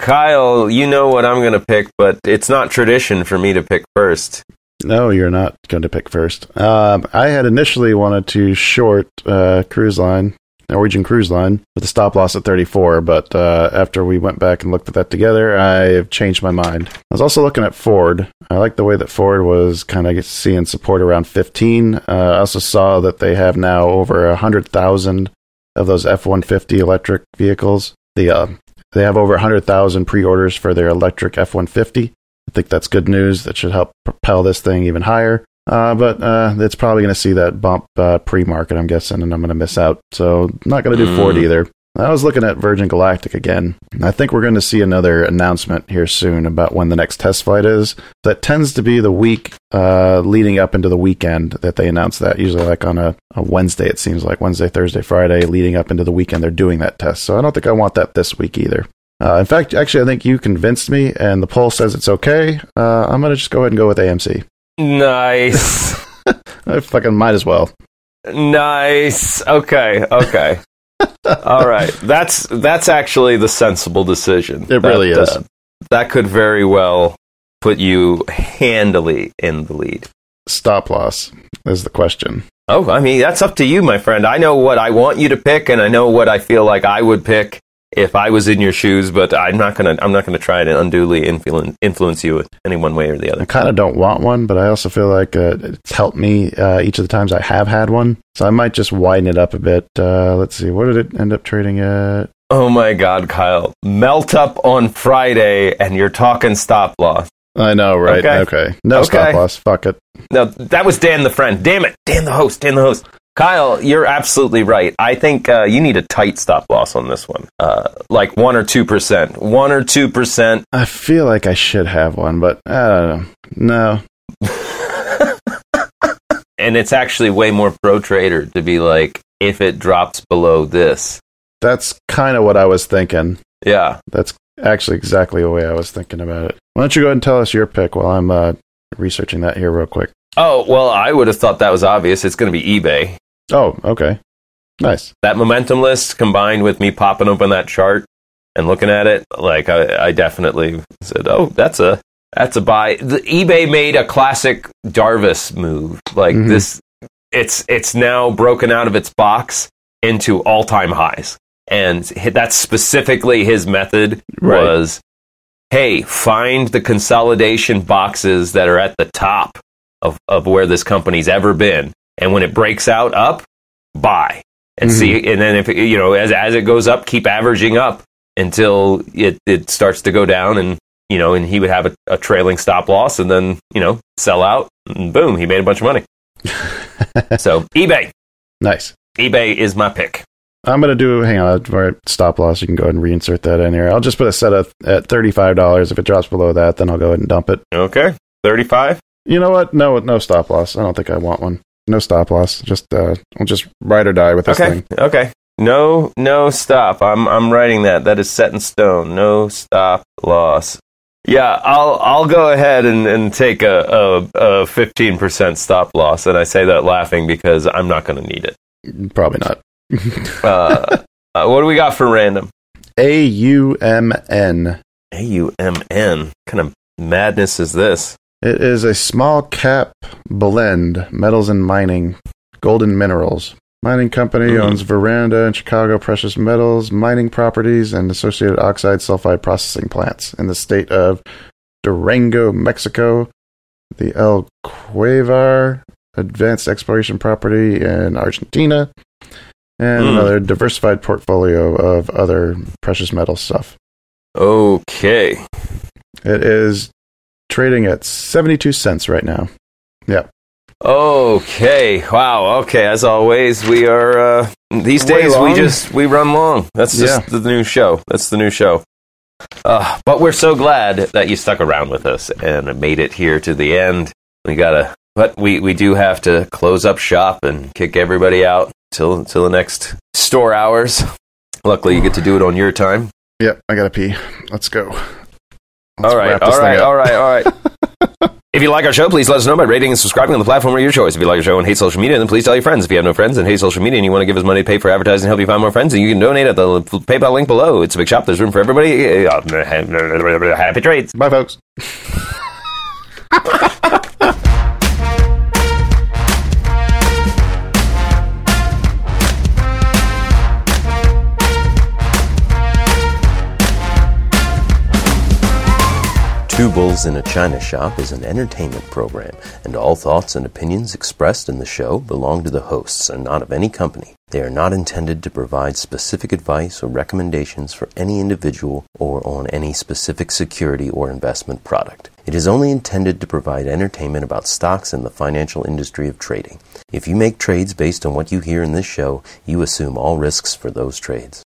Kyle, you know what I'm going to pick, but it's not tradition for me to pick first. No, you're not going to pick first. Um, I had initially wanted to short uh, cruise line, Norwegian Cruise Line, with a stop loss at thirty-four, but uh, after we went back and looked at that together, I've changed my mind. I was also looking at Ford. I like the way that Ford was kind of seeing support around fifteen. Uh, I also saw that they have now over one hundred thousand of those F one fifty electric vehicles. The uh, They have over one hundred thousand pre-orders for their electric F one fifty. I think that's good news. That should help propel this thing even higher. Uh, but uh, it's probably going to see that bump uh, pre-market, I'm guessing, and I'm going to miss out. So not going to do mm. Ford either. I was looking at Virgin Galactic again. I think we're going to see another announcement here soon about when the next test flight is. That tends to be the week uh, leading up into the weekend that they announce that. Usually like on a, a Wednesday, it seems like. Wednesday, Thursday, Friday, leading up into the weekend, they're doing that test. So I don't think I want that this week either. Uh, in fact, actually, I think you convinced me, and the poll says it's okay. Uh, I'm going to just go ahead and go with A M C. Nice. I fucking might as well. Nice. Okay, okay. All right. That's that's actually the sensible decision. It really that, is. Uh, that could very well put you handily in the lead. Stop loss is the question. Oh, I mean, that's up to you, my friend. I know what I want you to pick, and I know what I feel like I would pick if I was in your shoes, but I'm not gonna. I'm not gonna try to unduly influence influence you any one way or the other. I kind of don't want one, but I also feel like uh, it's helped me uh, each of the times I have had one. So I might just widen it up a bit. Uh, let's see, what did it end up trading at? Oh my God, Kyle! Melt up on Friday, and you're talking stop loss. I know, right? Okay, okay. no okay. stop loss. Fuck it. No, that was Dan the friend. Damn it, Dan the host. Dan the host. Kyle, you're absolutely right. I think uh, you need a tight stop loss on this one, uh, like one or two percent. One or two percent. I feel like I should have one, but I don't know. No. And it's actually way more pro trader to be like, if it drops below this. That's kind of what I was thinking. Yeah, that's actually exactly the way I was thinking about it. Why don't you go ahead and tell us your pick while I'm uh, researching that here real quick. Oh, well, I would have thought that was obvious. It's going to be eBay. Oh, okay. Nice. That momentum list combined with me popping open that chart and looking at it, like I, I definitely said, oh, that's a that's a buy. The eBay made a classic Darvis move. Like mm-hmm. this, it's it's now broken out of its box into all-time highs. And that's specifically his method right. was, hey, find the consolidation boxes that are at the top Of, of where this company's ever been, and when it breaks out up, buy and mm-hmm. see, and then if it, you know as as it goes up, keep averaging up until it it starts to go down, and you know, and he would have a, a trailing stop loss, and then you know sell out, and boom, he made a bunch of money. So eBay, nice. eBay is my pick. I'm gonna do. Hang on, right, stop loss. You can go ahead and reinsert that in here. I'll just put a set of at thirty-five dollars. If it drops below that, then I'll go ahead and dump it. Okay, thirty-five. You know what? No, no stop loss. I don't think I want one. No stop loss. Just, uh, I'll just ride or die with this okay. thing. Okay. No, no stop. I'm, I'm writing that. That is set in stone. No stop loss. Yeah, I'll, I'll go ahead and, and take a, a, a fifteen percent stop loss, and I say that laughing because I'm not going to need it. Probably not. uh, uh, what do we got for random? A U M N. A U M N. What kind of madness is this? It is a small cap blend, metals and mining, golden minerals. Mining company mm-hmm. owns Veranda and Chicago Precious Metals, mining properties, and associated oxide sulfide processing plants in the state of Durango, Mexico. The El Cuevar advanced exploration property in Argentina, and mm. another diversified portfolio of other precious metal stuff. Okay. It is trading at seventy-two cents right now. Yeah. Okay. Wow. Okay. As always, we are uh, these Way days long. we just we run long. That's just yeah. the new show. That's the new show. Uh, but we're so glad that you stuck around with us and made it here to the end. We gotta, but we, we do have to close up shop and kick everybody out till till the next store hours. Luckily, you get to do it on your time. Yep. I gotta pee. Let's go. Let's all right, all right, all right, all right. If you like our show, please let us know by rating and subscribing on the platform of your choice. If you like our show and hate social media, then please tell your friends. If you have no friends and hate social media and you want to give us money to pay for advertising and help you find more friends, then you can donate at the PayPal link below. It's a big shop. There's room for everybody. Happy trades. Bye, folks. Two Bulls in a China Shop is an entertainment program, and all thoughts and opinions expressed in the show belong to the hosts and not of any company. They are not intended to provide specific advice or recommendations for any individual or on any specific security or investment product. It is only intended to provide entertainment about stocks and the financial industry of trading. If you make trades based on what you hear in this show, you assume all risks for those trades.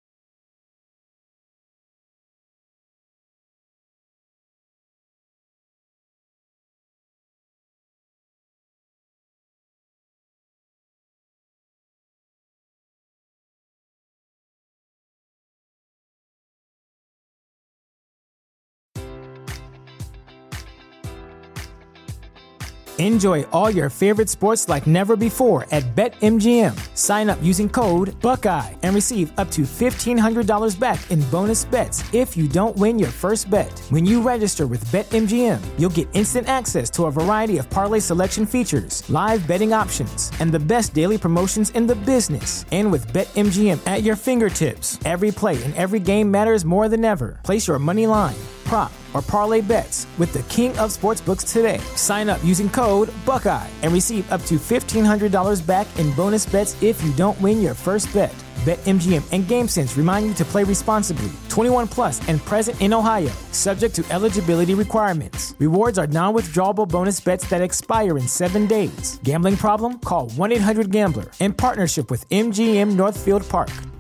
Enjoy all your favorite sports like never before at BetMGM. Sign up using code Buckeye and receive up to fifteen hundred dollars back in bonus bets if you don't win your first bet. When you register with BetMGM, you'll get instant access to a variety of parlay selection features, live betting options, and the best daily promotions in the business. And with BetMGM at your fingertips, every play and every game matters more than ever. Place your money line, prop, or parlay bets with the king of sportsbooks today. Sign up using code Buckeye and receive up to fifteen hundred dollars back in bonus bets if you don't win your first bet. BetMGM and GameSense remind you to play responsibly. twenty-one plus and present in Ohio, subject to eligibility requirements. Rewards are non-withdrawable bonus bets that expire in seven days. Gambling problem? Call one eight hundred gambler in partnership with M G M Northfield Park.